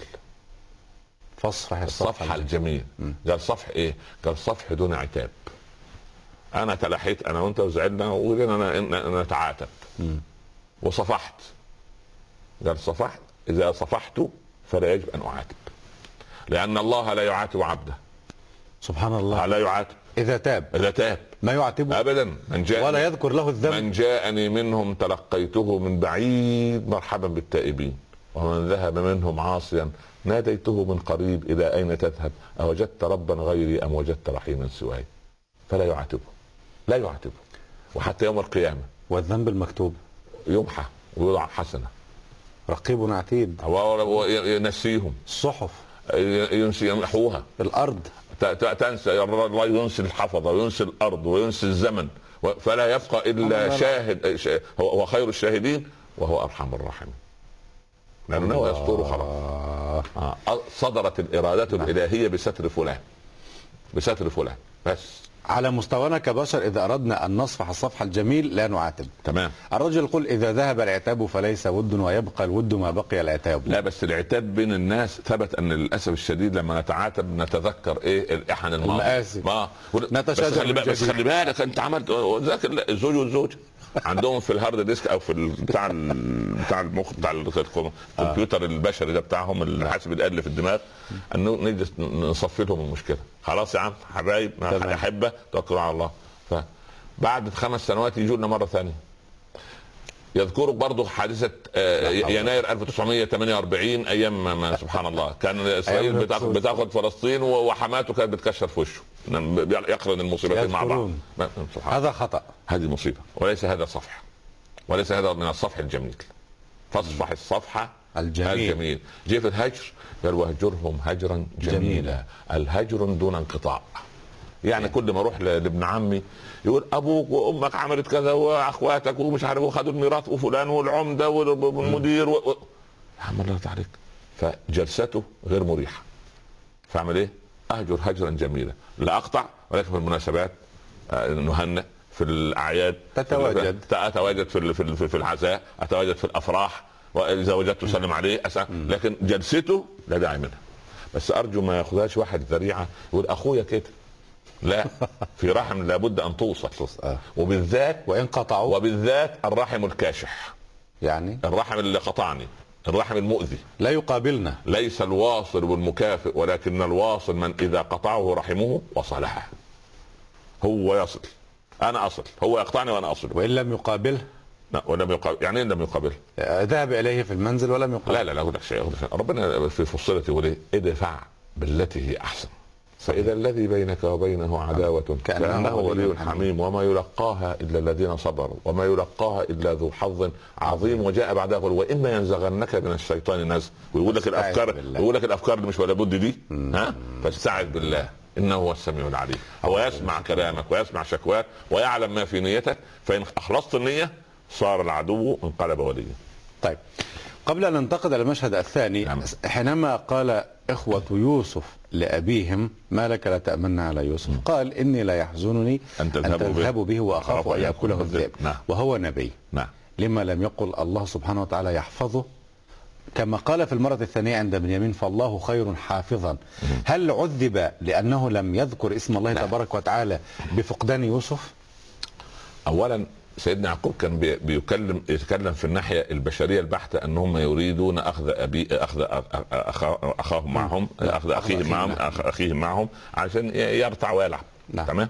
فصفح الصفح الجميل. قال صفح ايه؟ قال صفح دون عتاب. انا تلحيت انا وانت وزعلنا وقلنا نتعاتب وصفحت. قال صفحت، اذا صفحت فلا يجب ان اعاتب، لان الله لا يعاتب عبده. سبحان الله. لا يعاتب اذا تاب. اذا تاب ما يعاتبه ابدا. من جاء ولا يذكر له الذنب. من جاءني منهم تلقيته من بعيد مرحبا بالتائبين، ومن ذهب منهم عاصيا ناديته من قريب الى اين تذهب؟ اوجدت ربا غيري ام وجدت رحيما سواي؟ فلا يعاتبه. لا يعاتبه، وحتى يوم القيامه. والذنب المكتوب يمحى ويوضع حسنه. رقيب عتيد. وينسيهم الصحف ينسي يمحوها. الارض تنسى الله، ينسي الحفظه وينسي الارض وينسي الزمن، فلا يبقى الا شاهد هو خير الشاهدين وهو ارحم الراحمين. لانه يستر خلاص. صدرت الاراده الالهيه بستر فلان، بستر فلان بس. على مستوانا كبشر اذا اردنا ان نصفح الصفح الجميل لا نعاتب. تمام. الرجل يقول اذا ذهب العتاب فليس ود ويبقى الود ما بقي العتاب. لا بس العتاب بين الناس ثبت ان للاسف الشديد لما نتعاتب نتذكر ايه الاحن الماضي، المآسي، ما نتشاجر. بس خلي, بس خلي بالك انت عملت ذاك الزوج والزوجه عندهم في الهارد ديسك او في بتاع بتاع المخ بتاع الكمبيوتر البشري ده بتاعهم الحاسب الآلي في الدماغ، انه نجلس نصفي لهم المشكله. خلاص يا عم حبايب احبه توكلوا على الله. فبعد خمس سنوات يجوا لنا مره ثانيه يذكروا برضه حادثه يناير ألف وتسعمائة وثمانية وأربعين ايام ما سبحان الله كان اسرائيل بتاخذ بتاخذ فلسطين وحماته كانت بتكشر في وشه يقرن المصيبتين مع بعض. هذا خطا، هذه مصيبه وليس هذا صفح، وليس هذا من الصفح الجميل. فاصفح الصفحه الجميل, الجميل. جه في الهجر قال واهجرهم هجرا جميلا, جميلا. الهجر دون انقطاع. يعني كل ما اروح لابن عمي يقول ابوك وامك عملت كذا واخواتك ومش عارف وخدوا الميراث وفلان والعمده والمدير و... و... عم الله عليك. فجلسته غير مريحه. فاعمل ايه؟ اهجر هجرا جميلا، لا اقطع ولكن في المناسبات نهنئ، في الاعياد تتواجد، اتواجد في في في العزاء، اتواجد في الافراح، واذا وجدت سلم عليه أسأل. لكن جلسته لا داعي منها. بس ارجو ما ياخذهاش واحد ذريعه يقول اخويا كده. لا، في رحم لابد ان توصل، وبالذات وان قطعوا، وبالذات الرحم الكاشح، يعني الرحم اللي قطعني، الرحم المؤذي لا يقابلنا. ليس الواصل والمكافئ، ولكن الواصل من اذا قطعه رحمه وصلها. هو يصل، انا اصل، هو يقطعني وانا اصل. وان لم يقابله، لا ولم يقابل. يعني ايه لم يقابله؟ ذهب اليه في المنزل ولم يقابل. لا لا لا اقول لك شيء. ربنا في فصلته يقول ايه؟ ادفع بالتي هي احسن فإذا الذي بينك وبينه عداوة كأنه ولي حميم وما يلقاها إلا الذين صبروا وما يلقاها إلا ذو حظ عظيم. وجاء بعدها يقول وإما ينزغنك من الشيطان نزغ، ويقول لك الأفكار ويقول لك الأفكار اللي مش ولا بد دي، ها فاستعذ بالله إنه هو السميع العليم. هو يسمع كلامك ويسمع شكواك ويعلم ما في نيتك، فإن أخلصت النية صار العدو انقلب وليا. طيب قبل أن ننتقل إلى المشهد الثاني، نعم. حينما قال إخوة يوسف لأبيهم ما لك لا تأمنا على يوسف، م. قال إني لا يحزنني أن تذهبوا به, به وأخاف أن يأكله الذئب. نعم. وهو نبي. نعم. لما لم يقل الله سبحانه وتعالى يحفظه كما قال في المرة الثانية عند بنيامين فالله خير حافظا؟ م. هل عذب لأنه لم يذكر اسم الله لا. تبارك وتعالى بفقدان يوسف؟ أولا سيدنا يعقوب كان بيكلم يتكلم في الناحيه البشريه البحته انهم يريدون اخذ ابي اخذ اخاهم معهم، اخذ اخيهم معهم اخيهم معهم عشان يرتع ويلعب. تمام.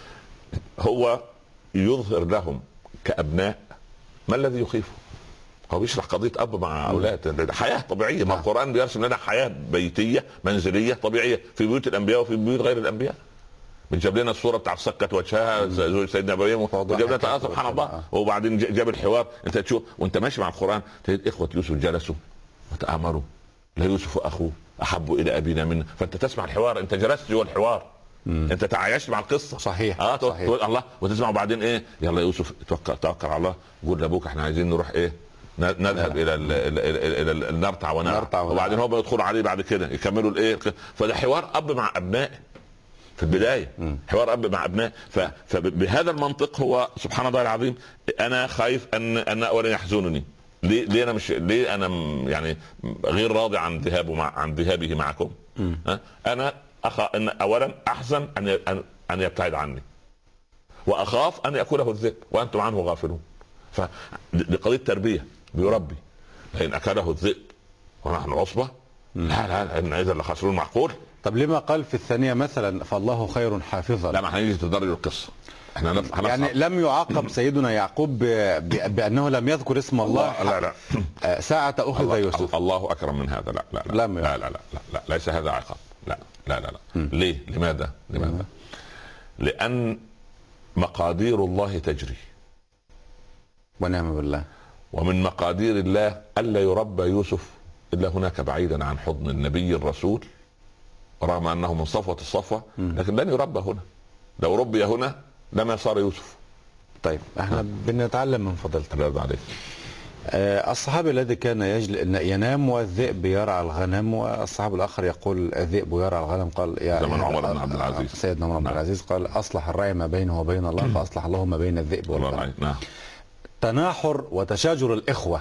هو يظهر لهم كابناء ما الذي يخيفه. هو بيشرح قضيه اب مع اولاد، حياه طبيعيه. ما القران بيرسم لنا حياه بيتيه منزليه طبيعيه في بيوت الانبياء وفي بيوت غير الانبياء. بنجيب لنا الصوره بتاع سكت وجهها زوج سيدنا ابراهيم وجاب لنا سبحان الله، وبعدين جاب الحوار. انت تشوف وانت ماشي مع القران تجد اخوه يوسف جلسوا وتامروا لا يوسف اخوه احب الى ابينا منا، فانت تسمع الحوار، انت جلست جوه الحوار، مم. انت تعايشت مع القصه. صحيح. اه صحيح. تقول الله وتسمع وبعدين ايه يلا يوسف توكل توكل على الله، قول لابوك احنا عايزين نروح ايه نذهب الى الى النرتع ونرتع، وبعدين هم يدخلوا عليه بعد كده يكملوا الايه. فده حوار اب مع ابنائه في البدايه، م. حوار اب مع ابناء. فبهذا المنطق هو سبحان الله العظيم انا خايف ان ان اولا يحزنني. ليه ليه انا مش ليه انا يعني غير راضي عن ذهابه مع عن ذهابه معكم. م. انا أخا ان اولا احزن ان ان ان يبتعد عني، واخاف ان ياكله الذئب وانتم عنه غافلون. فلقضيه تربيه بيربي، لان اكله الذئب ونحن عصبه لا لا ان اذا لخاسرون معقول. طب لما قال في الثانية مثلا فالله خير حافظا؟ لا ما احنا نيجي تدرج القصة. احنا نف... يعني لم يعاقب سيدنا يعقوب ب... ب... بأنه لم يذكر اسم الله. لا لا ساعة أخذ الله يوسف. الله أكرم من هذا. لا لا لا لا, لا, لا, لا, لا, لا ليس هذا عقاب. لا لا لا, لا. ليه؟ لماذا؟ لماذا؟ لأن مقادير الله تجري، ونعم بالله. ومن مقادير الله ألا يربى يوسف إلا هناك بعيدا عن حضن النبي الرسول، رغم أنه من صفوة الصفوة، لكن لن يربى هنا. لو ربي هنا لما صار يوسف. طيب احنا ها. بنتعلم من فضيلتك. الله عليك. أه الصحابي الذي كان يجل ينام والذئب يرعى الغنم، والصحابي الآخر يقول الذئب يرعى الغنم، قال يا زمن عمر بن عبد العزيز، سيدنا عمر بن عبد العزيز قال أصلح الرعي ما بينه وبين الله فأصلح الله ما بين الذئب والغنم. نعم. تناحر وتشاجر الإخوة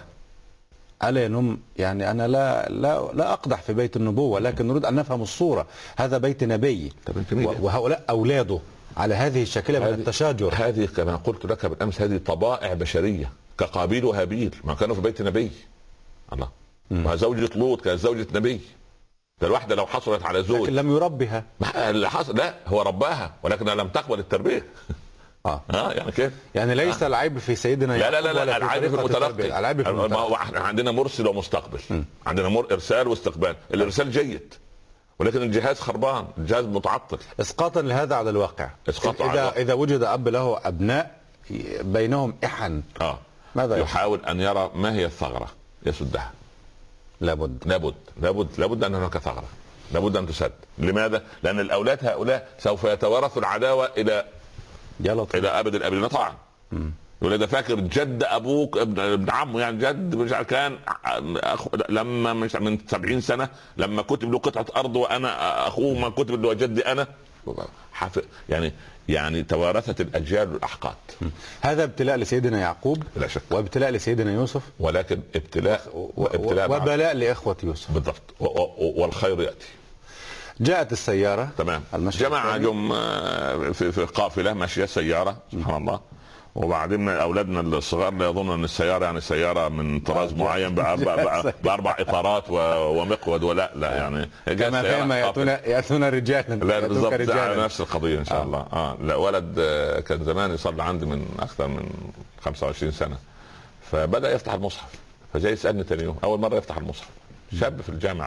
ألا ينم؟ يعني أنا لا لا لا أقدح في بيت النبوة، لكن نريد أن نفهم الصورة. هذا بيت نبي وهؤلاء أولاده على هذه الشكلة من التشاجر. هذه كما قلت لك بالأمس هذه طبائع بشرية كقابيل وهابيل، ما كانوا في بيت نبي. الله. وزوجة لوط كانت زوجة نبي. ده الواحدة لو حصلت على زوج لكن لم يربها. اللي حصل لا هو رباها ولكنها لم تقبل التربية. اه اه يعني كيف؟ يعني ليس آه. العيب في سيدنا لا لا لا, لا, لا العيب في المتلقي. العيب في المتلقي. احنا عندنا مرسل ومستقبل. م. عندنا مر ارسال واستقبال. الارسال جيد ولكن الجهاز خربان، الجهاز متعطل. اسقاطا لهذا على الواقع. اسقاط اذا على اذا وجد اب له ابناء بينهم احن اه ماذا يحاول ان يرى ما هي الثغرة يسدها. لابد لابد لابد لابد ان هناك ثغرة، لابد ان تسد. لماذا؟ لان الاولاد هؤلاء سوف يتوارثوا العداوة الى يلطف. الى ابد الابدين طبعا. يقول ده فاكر جد ابوك ابن, ابن عمه يعني جد مش كان أخ... لما مش من سبعين سنه لما كتب له قطعه ارض وانا اخوه ما كتب له جدي انا حف... يعني يعني توارثت الاجيال الاحقاد. هذا ابتلاء لسيدنا يعقوب لا شك، وابتلاء لسيدنا يوسف، ولكن ابتلاء و... وابتلاء وبلاء لاخوه يوسف بالضبط. و... و... والخير ياتي. جاءت السيارة تمام، جماعة جم في, في قافلة ماشية سيارة سبحان الله، وبعدين اولادنا الصغار لا يظن ان السياره يعني سياره من طراز معين باربع باربع اطارات ومقود ولا لا يعني كما كما ياتون ياتون رجالا. لا بالضبط نفس القضيه ان شاء الله. اه لا ولد كان زمان يصلي عندي من اكثر من خمسة وعشرين سنة، فبدا يفتح المصحف، فجاي يسالني ثاني يوم اول مره يفتح المصحف، شاب في الجامعه،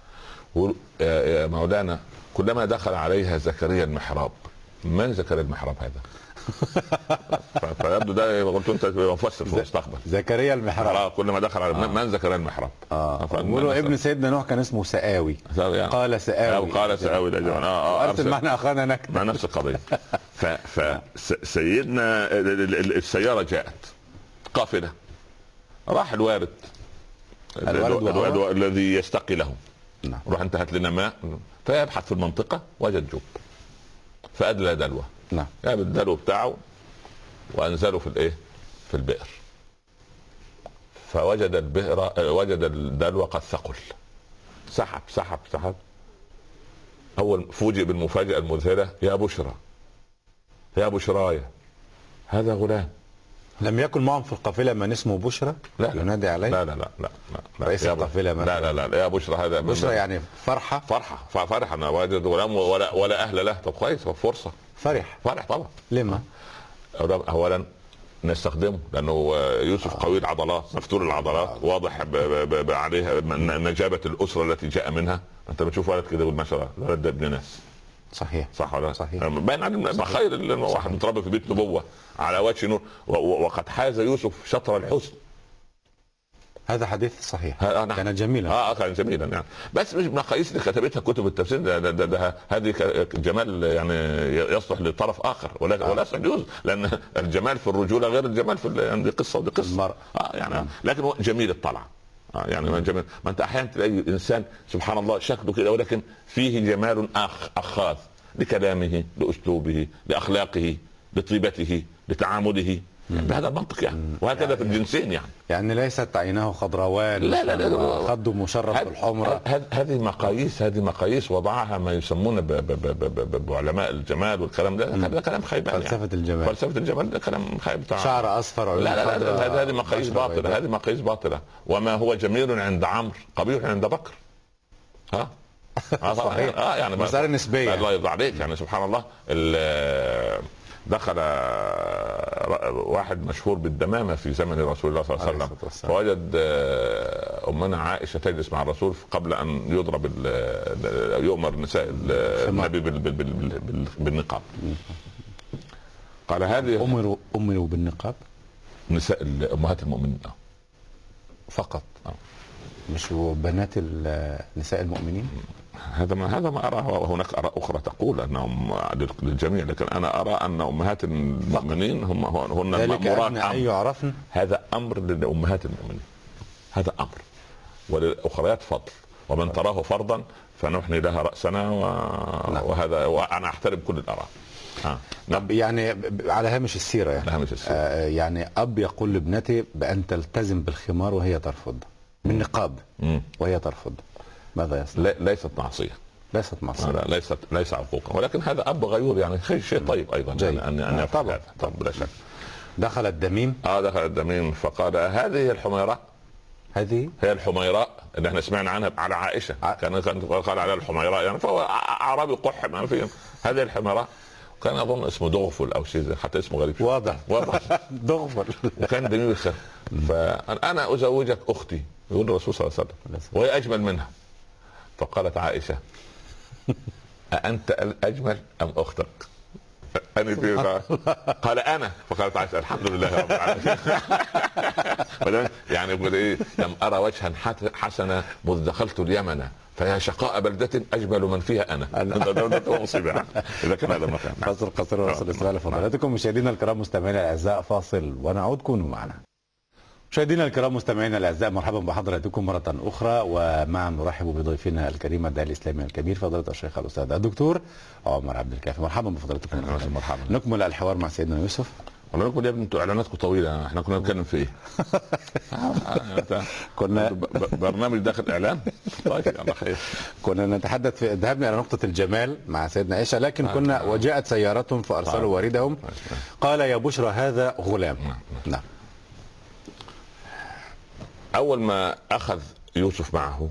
يا مولانا كلما دخل عليها زكريا المحراب. من زكريا المحراب هذا؟ فيبدو ده قلت انت مفسر في المستقبل. زكريا المحراب كل ما دخل على آه. من زكريا المحراب؟ اه بيقولوا ابن سيدنا نوح كان اسمه سآوي يعني. قال سآوي قال سآوي ده جماعه اه ارسل معنا اخانا نكتب مع نفس القضيه. فسيدنا السياره جاءت قافله، راح الوارد الوارد الذي يستقي له، نعم. روح انت هات لنا ماء، فيبحث في المنطقه وجد جب فادلى دلوه، نعم، جاب الدلو بتاعه وانزله في الايه في البئر، فوجد البئر وجد الدلو قد ثقل، سحب سحب سحب اول فوجئ بالمفاجاه المذهله، يا بشرى يا بشرايا هذا غلام. لم يكن معهم في القافله من اسمه بشرى؟ لا ينادي عليه؟ لا لا لا لا, لا. رئيس القافله لا, لا لا لا يا بشرى هذا بشرى يعني فرحه فرحه فرحه انا وجد غلام ولا ولا اهل له. طب كويس فرصه فرح فرح طبعا. لما؟ اولا نستخدمه لانه يوسف آه. قوي العضلات مفتول العضلات آه. واضح عليه نجابه الاسره التي جاء منها. انت بتشوف ولد كده ما شاء الله الولد ده ابن ناس. صحيح صح ولا صحيح. باين على خير الواحد متربي في بيت نبوه على وجه نور، وقد حاز يوسف شطر الحسن. هذا حديث صحيح كان جميلا. اه كان جميلا يعني، بس مش مقاييس اللي كتبتها كتب التفسير ده, ده, ده, ده هذه جمال يعني يصلح لطرف اخر ولا آه. ولا يصلح ليوسف، لان الجمال في الرجوله غير الجمال في يعني قصه ودي قصه المرء. اه يعني لكن هو جميل الطلعه. آه يعني من جميل، ما انت احيانا تلاقي انسان سبحان الله شكله كده ولكن فيه جمال اخ اخاذ لكلامه لاسلوبه لاخلاقه لطيبته لتعامله يعني بهذا المنطق يعني، وهكذا يعني في الجنسين يعني يعني ليست عيناه خضراوان لا لا لا خده مشرف بالحمرة. هذه مقاييس هذه مقاييس وضعها ما يسمونه بعلماء الجمال والكلام ده. هذا كلام خيبان يعني. فلسفة الجمال فلسفة الجمال ده كلام خايب. شعر اصفر لا لا لا هذه مقاييس باطلة، هذه مقاييس باطلة. وما هو جميل عند عمرو قبيح عند بكر. ها صحيح. اه يعني مسألة نسبية. الله يرضى عليك يعني سبحان الله. دخل واحد مشهور بالدمامة في زمن رسول الله صلى الله عليه وسلم، فوجد أمنا عائشة تجلس مع الرسول قبل أن يضرب يؤمر نساء النبي بالنقاب، قال هذه امروا امروا بالنقاب نساء امهات المؤمنين فقط، آه. مش بنات نساء المؤمنين. هذا ما هذا ما اراه، وهناك اراء اخرى تقول انهم للجميع، لكن انا ارى ان امهات المؤمنين هم هن المامورات. يعرفن هذا امر لامهات المؤمنين، هذا امر، وللاخريات فضل، ومن تراه فرضا فنحني لها راسنا و... وهذا وانا احترم كل الاراء. آه. نعم. يعني على هامش السيره يعني هامش السيرة. آه يعني اب يقول لابنته بان تلتزم بالخمار وهي ترفض، بالنقاب وهي ترفض، ماذا يصنع؟ ليست معصيه، ليست معصيه، لا ليست ليس عقوقا، ولكن هذا اب غيور يعني شيء طيب ايضا جيد. ان ان يفعل هذا. طب بلا شك. دخل الدميم اه دخل الدميم فقال هذه الحميراء، هذه هي الحميراء اللي احنا سمعنا عنها على عائشه، ع... كان قال على الحميراء يعني فهو اعرابي قح ما فيه. هذه الحميراء كان اظن اسمه دغفل او شيء، حتى اسمه غريب واضح واضح دغفل. وكان دميم الخير. فانا ازوجك اختي، يقول الرسول صلى الله عليه وسلم، وهي اجمل منها. فقالت عائشه أأنت أجمل أم أختك؟ أنا في قال أنا. فقالت عائشة الحمد لله رب العالمين. يعني يقول إيه، لم أرى وجها حسنا مذ دخلت اليمن فيا شقاء بلدة أجمل من فيها أنا. ده مصيبة إذا كان هذا مكان. قصر قصر وصل إسرائيل. فضلاتكم مشاهدينا الكرام مستمعينا الأعزاء، فاصل ونعود، كونوا معنا. مشاهدينا الكرام مستمعينا الاعزاء، مرحبا بحضراتكم مره اخرى، ومع نرحب بضيفنا الكريم الداعي الاسلامي الكبير فضيله الشيخ الاستاذ الدكتور عمر عبد الكافي. مرحبا بفضلاتكم. مرحبا. نكمل الحوار مع سيدنا يوسف. والله نقول يا ابني انتوا اعلاناتكم طويله، احنا كنا نتكلم في ايه؟ كنا برنامج داخل اعلان. طيب الله خير. كنا نتحدث في ذهبنا الى نقطه الجمال مع سيدنا عائشه، لكن كنا وجاءت سيارتهم فارسلوا واردهم قال يا بشرى هذا غلام. نعم. اول ما اخذ يوسف معه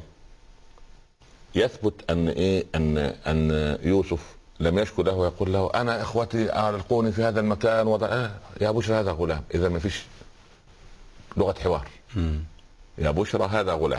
يثبت ان ايه ان ان يوسف لم يشكو له ويقول له انا اخوتي القوني في هذا المكان وضع آه يا بشرى هذا غلام. اذا ما فيش لغه حوار. م. يا بشرى هذا غلام.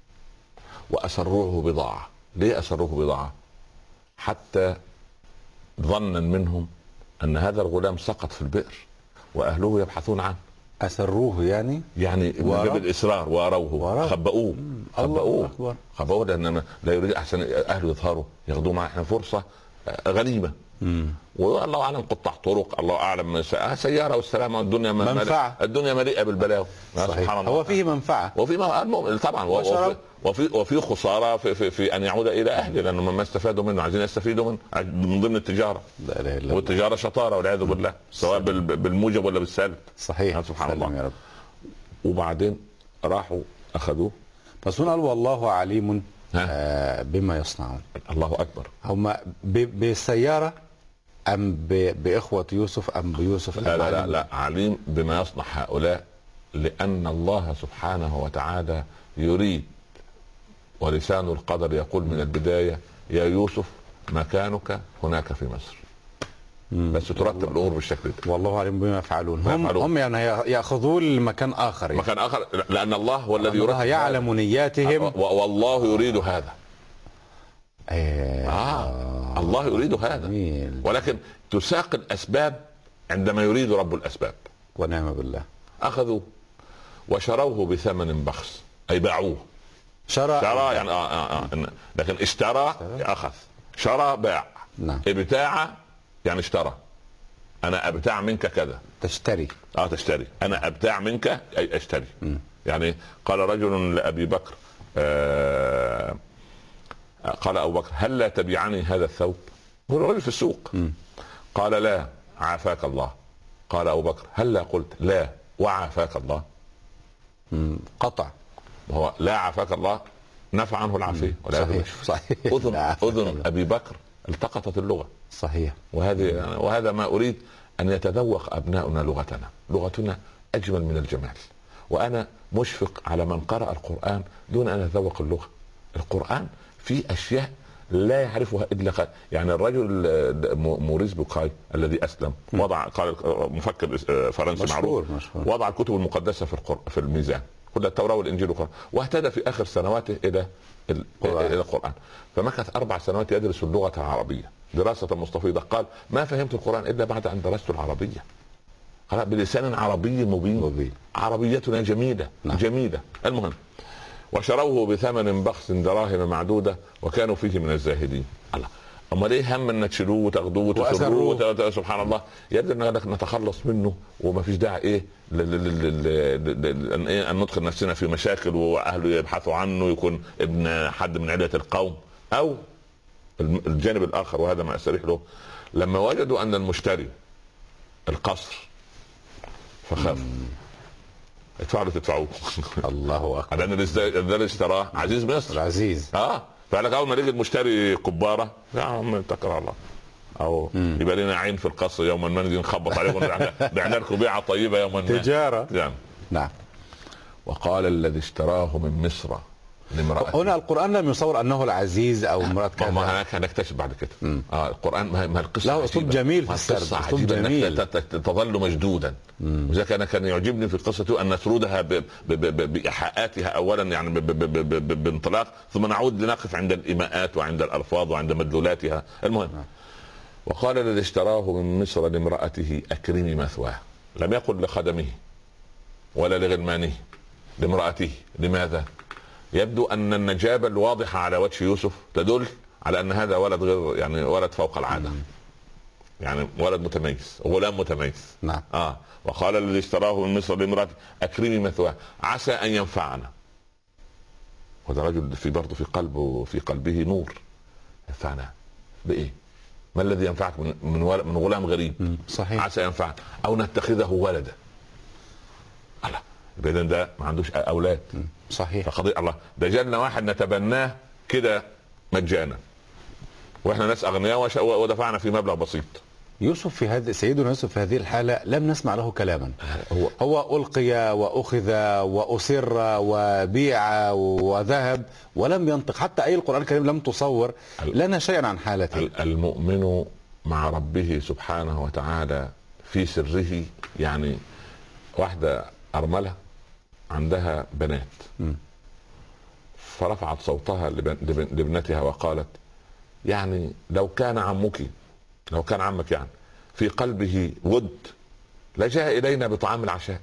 واسروه بضاعه. ليه اسروه بضاعه؟ حتى ظنا منهم ان هذا الغلام سقط في البئر واهله يبحثون عنه. أسروه يعني يعني باب الإصرار واروه، خبؤوه خبؤوه خبؤوه لأن لا يريد أحسن أهله يظهروا ياخذوه معه. إحنا فرصة غنيمة. والله أعلم قطع طرق، الله أعلم سيارة والسلامة. الدنيا منفعة، الدنيا مليئة بالبلاوي. سبحان الله. هو فيه منفعة وفي طبعا وفي, وفي وفي خسارة في, في, في أن يعود إلى أهله، لأنه ما استفادوا منه عايزين يستفيدوا من من ضمن التجارة. والتجارة شطارة والعياذ بالله، سواء بالموجب ولا بالسالب. صحيح. سبحان الله يا رب. وبعدين راحوا أخذوه. بس هنا قال والله عليم آه بما يصنعون. الله أكبر. هم بالسيارة أم بإخوة يوسف أم بيوسف؟ لا لا, لا لا عليم بما يصنع هؤلاء، لأن الله سبحانه وتعالى يريد، ولسان القدر يقول من البداية يا يوسف مكانك هناك في مصر. مم. بس ترتب الأمور بالشكل ده. والله عليم بما يفعلون. هم, هم يعني يأخذون لمكان آخر يعني. مكان آخر لأن الله هو الذي يريد. الله يعلم نياتهم والله يريد هذا. إيه. آه. الله يريد هذا. ولكن تساق الأسباب عندما يريد رب الأسباب. ونعم بالله. أخذوا وشروه بثمن بخس، أي باعوه. شرى شرى يعني آه آه آه. لكن اشترى أخذ، شرى باع. نعم. ابتاع يعني اشترى. أنا أبتاع منك كذا. تشتري. آه تشتري. أنا أبتاع منك أي أشتري. م. يعني قال رجل لأبي بكر آه قال أبو بكر هل لا تبيعني هذا الثوب؟ هو الرجل في السوق. م. قال لا عافاك الله. قال أبو بكر هل لا قلت لا وعافاك الله؟ م. قطع. هو لا عافاك الله نفى عنه العافية. صحيح. صحيح. أذن, أذن أبي بكر التقطت اللغة. صحيح. وهذه وهذا ما أريد أن يتذوق أبناؤنا لغتنا. لغتنا أجمل من الجمال، وأنا مشفق على من قرأ القرآن دون أن يتذوق اللغة. القرآن فيه أشياء لا يعرفها إلا قال. يعني الرجل موريس بوكاي الذي أسلم وضع، قال مفكر فرنسي معروف، وضع الكتب المقدسة في في الميزان، كل التوراة والإنجيل والقرآن، واهتدى في آخر سنواته إلى القرآن. إلى القرآن. فمكث أربع سنوات يدرس اللغة العربية. دراسة مستفيضة، قال ما فهمت القرآن إلا بعد أن درست العربية، قال بلسان عربي مبين, مبين. عربيتنا جميلة. نعم. جميلة. المهم وشروه بثمن بخس دراهم معدودة وكانوا فيه من الزاهدين. الله، اما ليه هم ان تشيلوه وتاخذوه وتسروه؟ سبحان الله، يبدو انك نتخلص منه وما فيش داعي ايه ان ندخل نفسنا في مشاكل واهله يبحثوا عنه يكون ابن حد من عيلة القوم. او الجانب الاخر وهذا ما استريح له، لما وجدوا ان المشتري القصر فخافوا ادفعوا له تدفعوه. الله اكبر. لان اللي اشتراه عزيز مصر العزيز. اه فقال اول ما نجد مشتري كباره يا عم اتكل على الله، او مم. يبقى لنا عين في القصر يوما ما نجي نخبط عليه بعنا لكم بيعه طيبه يوما ما. تجاره يعني. نعم. وقال الذي اشتراه من مصر لامرأته. هنا القرآن لم يصور انه العزيز او امرأة كذا. ما هناك هنكتشف بعد كده. مم. اه القرآن ما القصه له اسلوب جميل في السرد، اسلوب جميل تظل مشدودا. وذلك انا كان يعجبني في القصه ان نسردها بايحاءاتها اولا يعني بانطلاق، ثم نعود لنقف عند الايماءات وعند الالفاظ وعند مدلولاتها. المهم وقال الذي اشتراه من مصر لامرأته اكرمي مثواه، لم يقل لخدمه ولا لغلمانه، لامرأته. لماذا؟ يبدو ان النجابة الواضحة على وجه يوسف تدل على ان هذا ولد غير يعني ولد فوق العادة، يعني ولد متميز، غلام متميز. نعم. اه وقال الذي اشتراه من مصر لامرأته اكرمي مثواه عسى ان ينفعنا. وهذا رجل في برضه في قلبه في قلبه نور. ينفعنا بايه؟ ما الذي ينفعك من من, من غلام غريب؟ صحيح. عسى ينفعنا او نتخذه ولدا. الله، اذا ده ما عندوش اولاد. صحيح. فقضية الله ده جالنا واحد نتبناه كده مجانا واحنا ناس اغنياء ودفعنا في مبلغ بسيط. يوسف في هذه سيدنا يوسف في هذه الحالة لم نسمع له كلاما. هو, هو ألقي وأخذ وأسر وبيع وذهب ولم ينطق حتى. أي القرآن الكريم لم تصور لنا شيئا عن حالته. المؤمن مع ربه سبحانه وتعالى في سره. يعني واحدة أرملة عندها بنات م. فرفعت صوتها لابنتها وقالت يعني لو كان عمك لو كان عمك يعني في قلبه ود لجاء إلينا بطعام العشاء.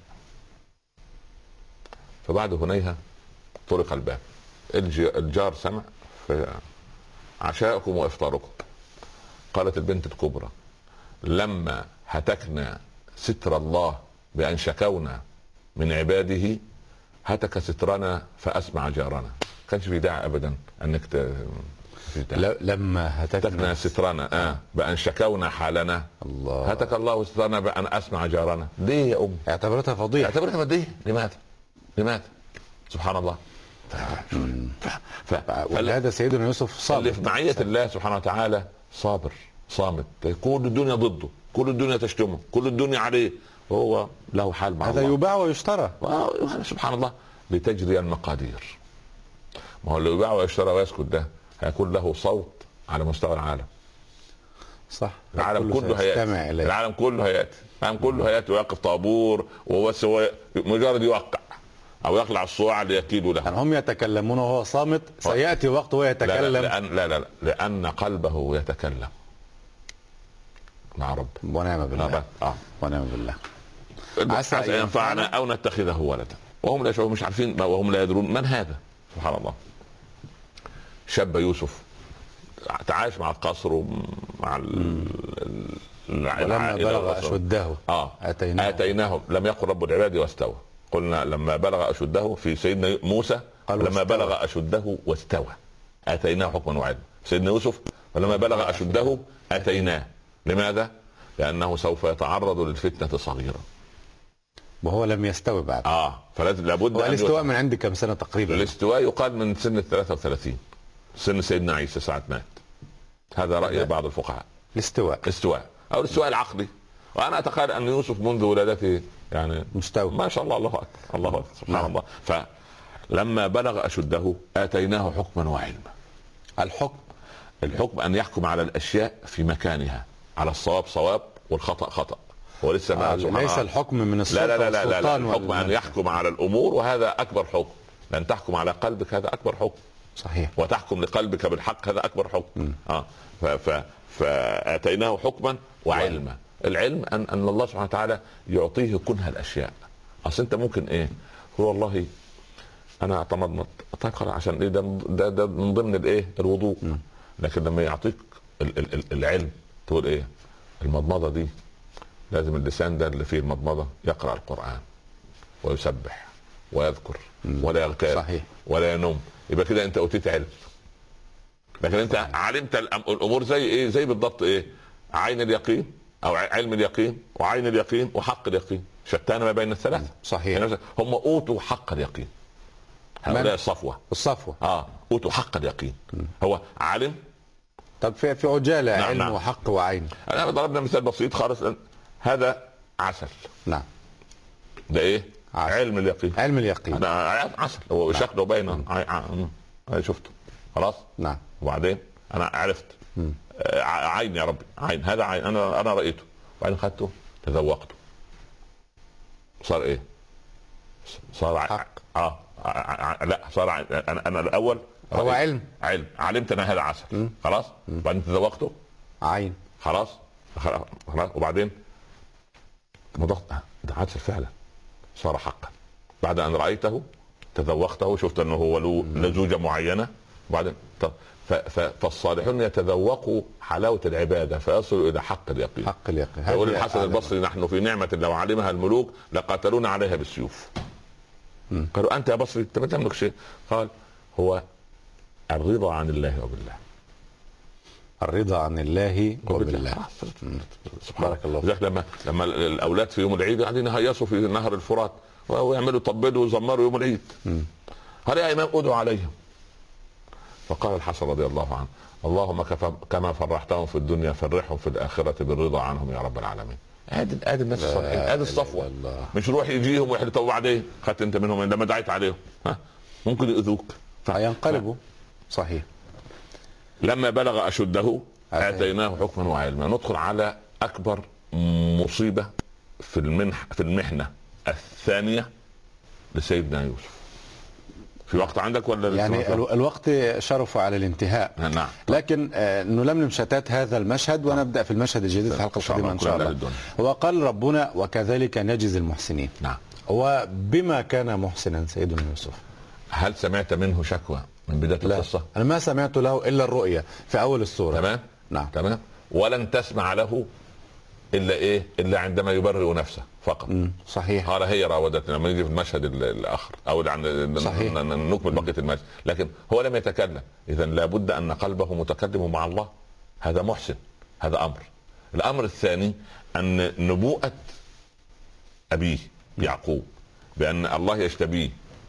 فبعد هنيها طرق الباب، الجار سمع في عشاءكم وإفطاركم. قالت البنت الكبرى لما هتكنا ستر الله بأن شكونا من عباده هتك سترنا فأسمع جارنا. كانش في داعي أبدا أنك ت... لما هتكنا سترنا آه بأن شكونا حالنا الله هتك الله سترنا بأن أسمع جارنا. ليه يا أم؟ اعتبرتها فضيحة. اعتبرتها فضيحة. لماذا؟ لماذا؟ سبحان الله. ف... ف... ولهذا سيدنا يوسف صابر. اللي في معية الله سبحانه وتعالى صابر صامت. كل الدنيا ضده، كل الدنيا تشتمه، كل الدنيا عليه، وهو له حال مع هذا الله. يباع ويشترى. سبحان الله. لتجري المقادير. ما هو اللي يباع ويشترى ويسكت ده هيكون له صوت على مستوى العالم. صح. العالم كله هياتي. العالم كله هياتي. العالم كله هياتي ويقف طابور وبس هو مجرد يوقع او يقلع الصواع ليكيدوا له. يعني هم يتكلمون وهو صامت، سياتي وقت وهو يتكلم. لا لا, لأن لا لا لا لان قلبه يتكلم مع رب. ونعم بالله. آه. ونعم بالله. عسى ان ينفعنا او نتخذه ولدا وهم لا يشعرون، مش عارفين وهم لا يدرون من هذا. سبحان الله. شاب يوسف تعايش مع القصر ومع ولما بلغ اشده اه اتيناه اتيناه لم يقل رب العباد واستوى. قلنا لما بلغ اشده في سيدنا موسى لما بلغ اشده واستوى اتيناه حكما وعلما. سيدنا يوسف لما بلغ اشده اتيناه. لماذا؟ لانه سوف يتعرض للفتنه صغيرا وهو لم يستوي بعد. اه فلازم لابد. الاستواء من عند كم سنه تقريبا؟ الاستواء يقال من سن ثلاثة وثلاثين، سن سيدنا عيسى ساعه مات. هذا راي بعض الفقهاء. الاستواء الاستواء او الاستواء العقلي. وانا اتخيل ان يوسف منذ ولادته يعني مستوى ما شاء الله. الله اكبر الله اكبر سبحان نعم. الله. فلما بلغ اشده اتيناه حكما وعلما. الحكم الحكم ان يحكم على الاشياء في مكانها، على الصواب صواب والخطا خطا. ولسه ما ليس الحكم من السلطه. لا لا لا لا, لا. الحكم ان يحكم على الامور وهذا اكبر حكم. لان تحكم على قلبك هذا اكبر حكم. صحيح. وتحكم لقلبك بالحق، هذا اكبر حكم. اه ف ف فاتيناه حكما وعلما. العلم ان ان الله سبحانه وتعالى يعطيه كنه الاشياء. اصل انت ممكن ايه، هو والله انا اتمضمض، طيب خلاص عشان ايه، ده ده, ده من ضمن الايه الوضوء. م. لكن لما يعطيك ال ال ال العلم تقول ايه، المضمضه دي لازم اللسان ده اللي فيه المضمضه يقرا القران ويسبح ويذكر م. ولا يغتاب صحيح. ولا ينوم، يبقى كده انت اوتيت علم. لكن انت صحيح. علمت الامور زي ايه، زي بالضبط ايه، عين اليقين او علم اليقين وعين اليقين وحق اليقين، شتان ما بين الثلاثه. صحيح. يعني هم اوتوا حق اليقين، هؤلاء الصفوه الصفوه اه اوتوا حق اليقين. م. هو علم. طب في في عجاله. نعم علم. نعم. وحق وعين. انا ضربنا مثال بسيط خالص، هذا عسل. نعم. ده ايه؟ عسل. علم اليقين. علم اليقين. ده عسل، هو نعم. شكله باين. انا شفته خلاص. نعم. وبعدين انا عرفت. م. عين يا ربي، عين، هذا عين، انا انا رايته. وبعدين خدته تذوقته، صار ايه؟ صار حق. اه ع... ع... لا صار ع... انا انا الاول هو علم علم علمت انا هذا عسل. م. خلاص. وبعدين تذوقته عين. خلاص خلاص. وبعدين مضغط ده عسل فعلا، صار حقا. بعد ان رايته تذوقته، شفت انه هو له لزوجه معينه. وبعدين فالصالحون يتذوقوا حلاوه العباده فيصلوا الى حق اليقين. حق اليقين. يقول الحسن البصري نحن في نعمه لو علمها الملوك لقاتلونا عليها بالسيوف. م. قالوا انت يا بصري انت ما تملك شيء. قال هو الرضا عن الله وبالله. الرضا عن الله وبالله. سبحانك الله. لما لما الاولاد في يوم العيد قاعدين يهيصوا في نهر الفرات ويعملوا طبلوا ويزمروا يوم العيد، هل يا امام ادعو عليهم؟ فقال الحسن رضي الله عنه اللهم كما فرحتهم في الدنيا فرحهم في الاخره بالرضا عنهم يا رب العالمين. ادي ادي الناس الصالحين، ادي الصفوه. مش روح يجيهم ويحلى. طب وبعدين خدت انت منهم لما دعيت عليهم ها ممكن يؤذوك فينقلبوا. صحيح. لما بلغ اشده اتيناه حكما وعلما. ندخل على اكبر مصيبه في المنح في المحنه الثانيه لسيدنا يوسف. في وقت عندك ولا يعني الوقت شرف على الانتهاء؟ نعم. لكن آه نلملم شتات هذا المشهد ونبدا في المشهد الجديد في الحلقه القادمه ان شاء الله. وقال ربنا وكذلك نجزي المحسنين. نعم. وبما كان محسنا سيدنا يوسف؟ هل سمعت منه شكوى من بدايه القصه؟ انا ما سمعت له الا الرؤيا في اول السوره. تمام. نعم. تمام. ولن تسمع له الا ايه؟ الا عندما يبرئ نفسه فقط. مم. صحيح. قال هي راودتني لما يجي في المشهد الاخر او نكمل بقيه المشهد. لكن هو لم يتكلم. اذا لابد ان قلبه متكلم مع الله. هذا محسن. هذا امر. الامر الثاني ان نبوءه ابيه يعقوب بان الله يجتبيه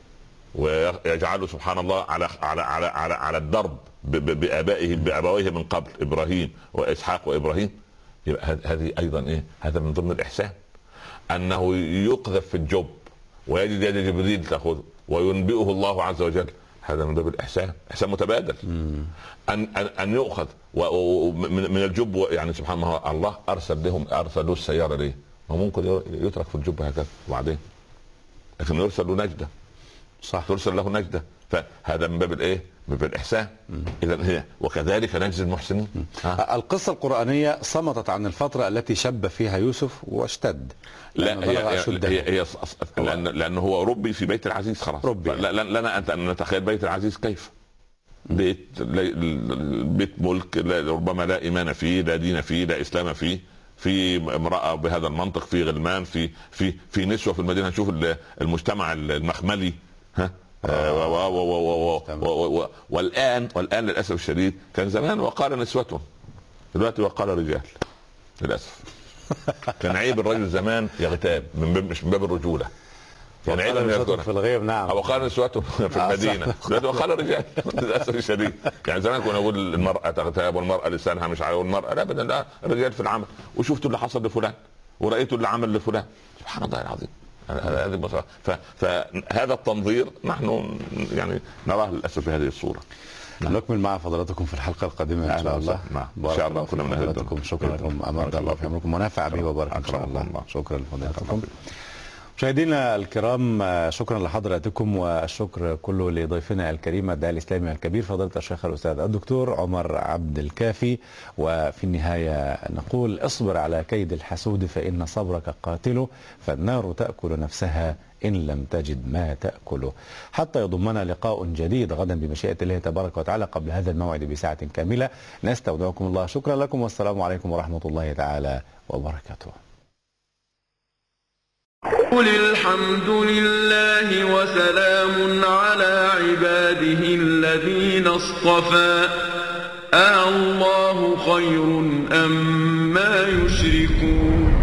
ويجعله سبحان الله على على على على, على الدرب بابائه بابويه من قبل ابراهيم واسحاق وابراهيم. يبقى هذه ايضا ايه؟ هذا من ضمن الاحسان انه يقذف في الجب ويجد يد جبريل تاخذه وينبئه الله عز وجل. هذا من باب الاحسان، احسان متبادل. ان ان ان يؤخذ من الجب. يعني سبحان الله الله ارسل لهم ارسل له السياره ليه؟ وممكن يترك في الجب هكذا وبعدين لكن يرسل له نجده. صح. ترسل له نجده. فهذا من باب الايه؟ من باب الاحسان. اذا هي وكذلك نجزي المحسنين. القصه القرانيه صمتت عن الفتره التي شب فيها يوسف واشتد. لا هي هي, هي لأن لانه هو ربي في بيت العزيز خلاص. ربي. لنا ان نتخيل بيت العزيز كيف؟ بيت بيت ملك ربما لا ايمان فيه، لا دين فيه، لا اسلام فيه، في امراه بهذا المنطق، في غلمان، في في في نسوه في المدينه. نشوف المجتمع المخملي ها. آه و و و و و والان والان للاسف الشديد كان زمان وقال نسوة، دلوقتي وقال رجال للاسف. كان عيب الرجل زمان يغتاب من باب مش من باب الرجوله. يعني عيب ان في الغيب. نعم. او قال نسوة في المدينه دلوقتي وقال رجال للاسف الشديد. يعني زمان كنا نقول المراه تغتاب والمراه لسانها مش عارف والمراه لا ابدا لا الرجال في العمل. وشفتوا اللي حصل لفلان ورأيتوا اللي عمل لفلان. سبحان الله العظيم. هذه فهذا التنظير نحن يعني نراه للاسف في هذه الصوره. نكمل مع فضلاتكم في الحلقه القادمه ان شاء الله. ان شاء الله كنا من فضلاتكم. شكرا لكم. امد الله في عمركم ونفع به وبارك ان شاء الله. شكرا لفضلاتكم. مشاهدينا الكرام، شكرا لحضراتكم والشكر كله لضيفنا الكريم الداعي الاسلامي الكبير فضيلة الشيخ الاستاذ الدكتور عمر عبد الكافي. وفي النهايه نقول اصبر على كيد الحسود فان صبرك قاتله، فالنار تاكل نفسها ان لم تجد ما تاكله. حتى يضمنا لقاء جديد غدا بمشيئه الله تبارك وتعالى قبل هذا الموعد بساعه كامله. نستودعكم الله، شكرا لكم والسلام عليكم ورحمه الله تعالى وبركاته. قل الحمد لله وسلام على عباده الذين اصطفى، أَاللَّهُ خير أم ما يشركون.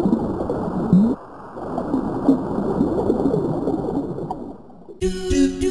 do do do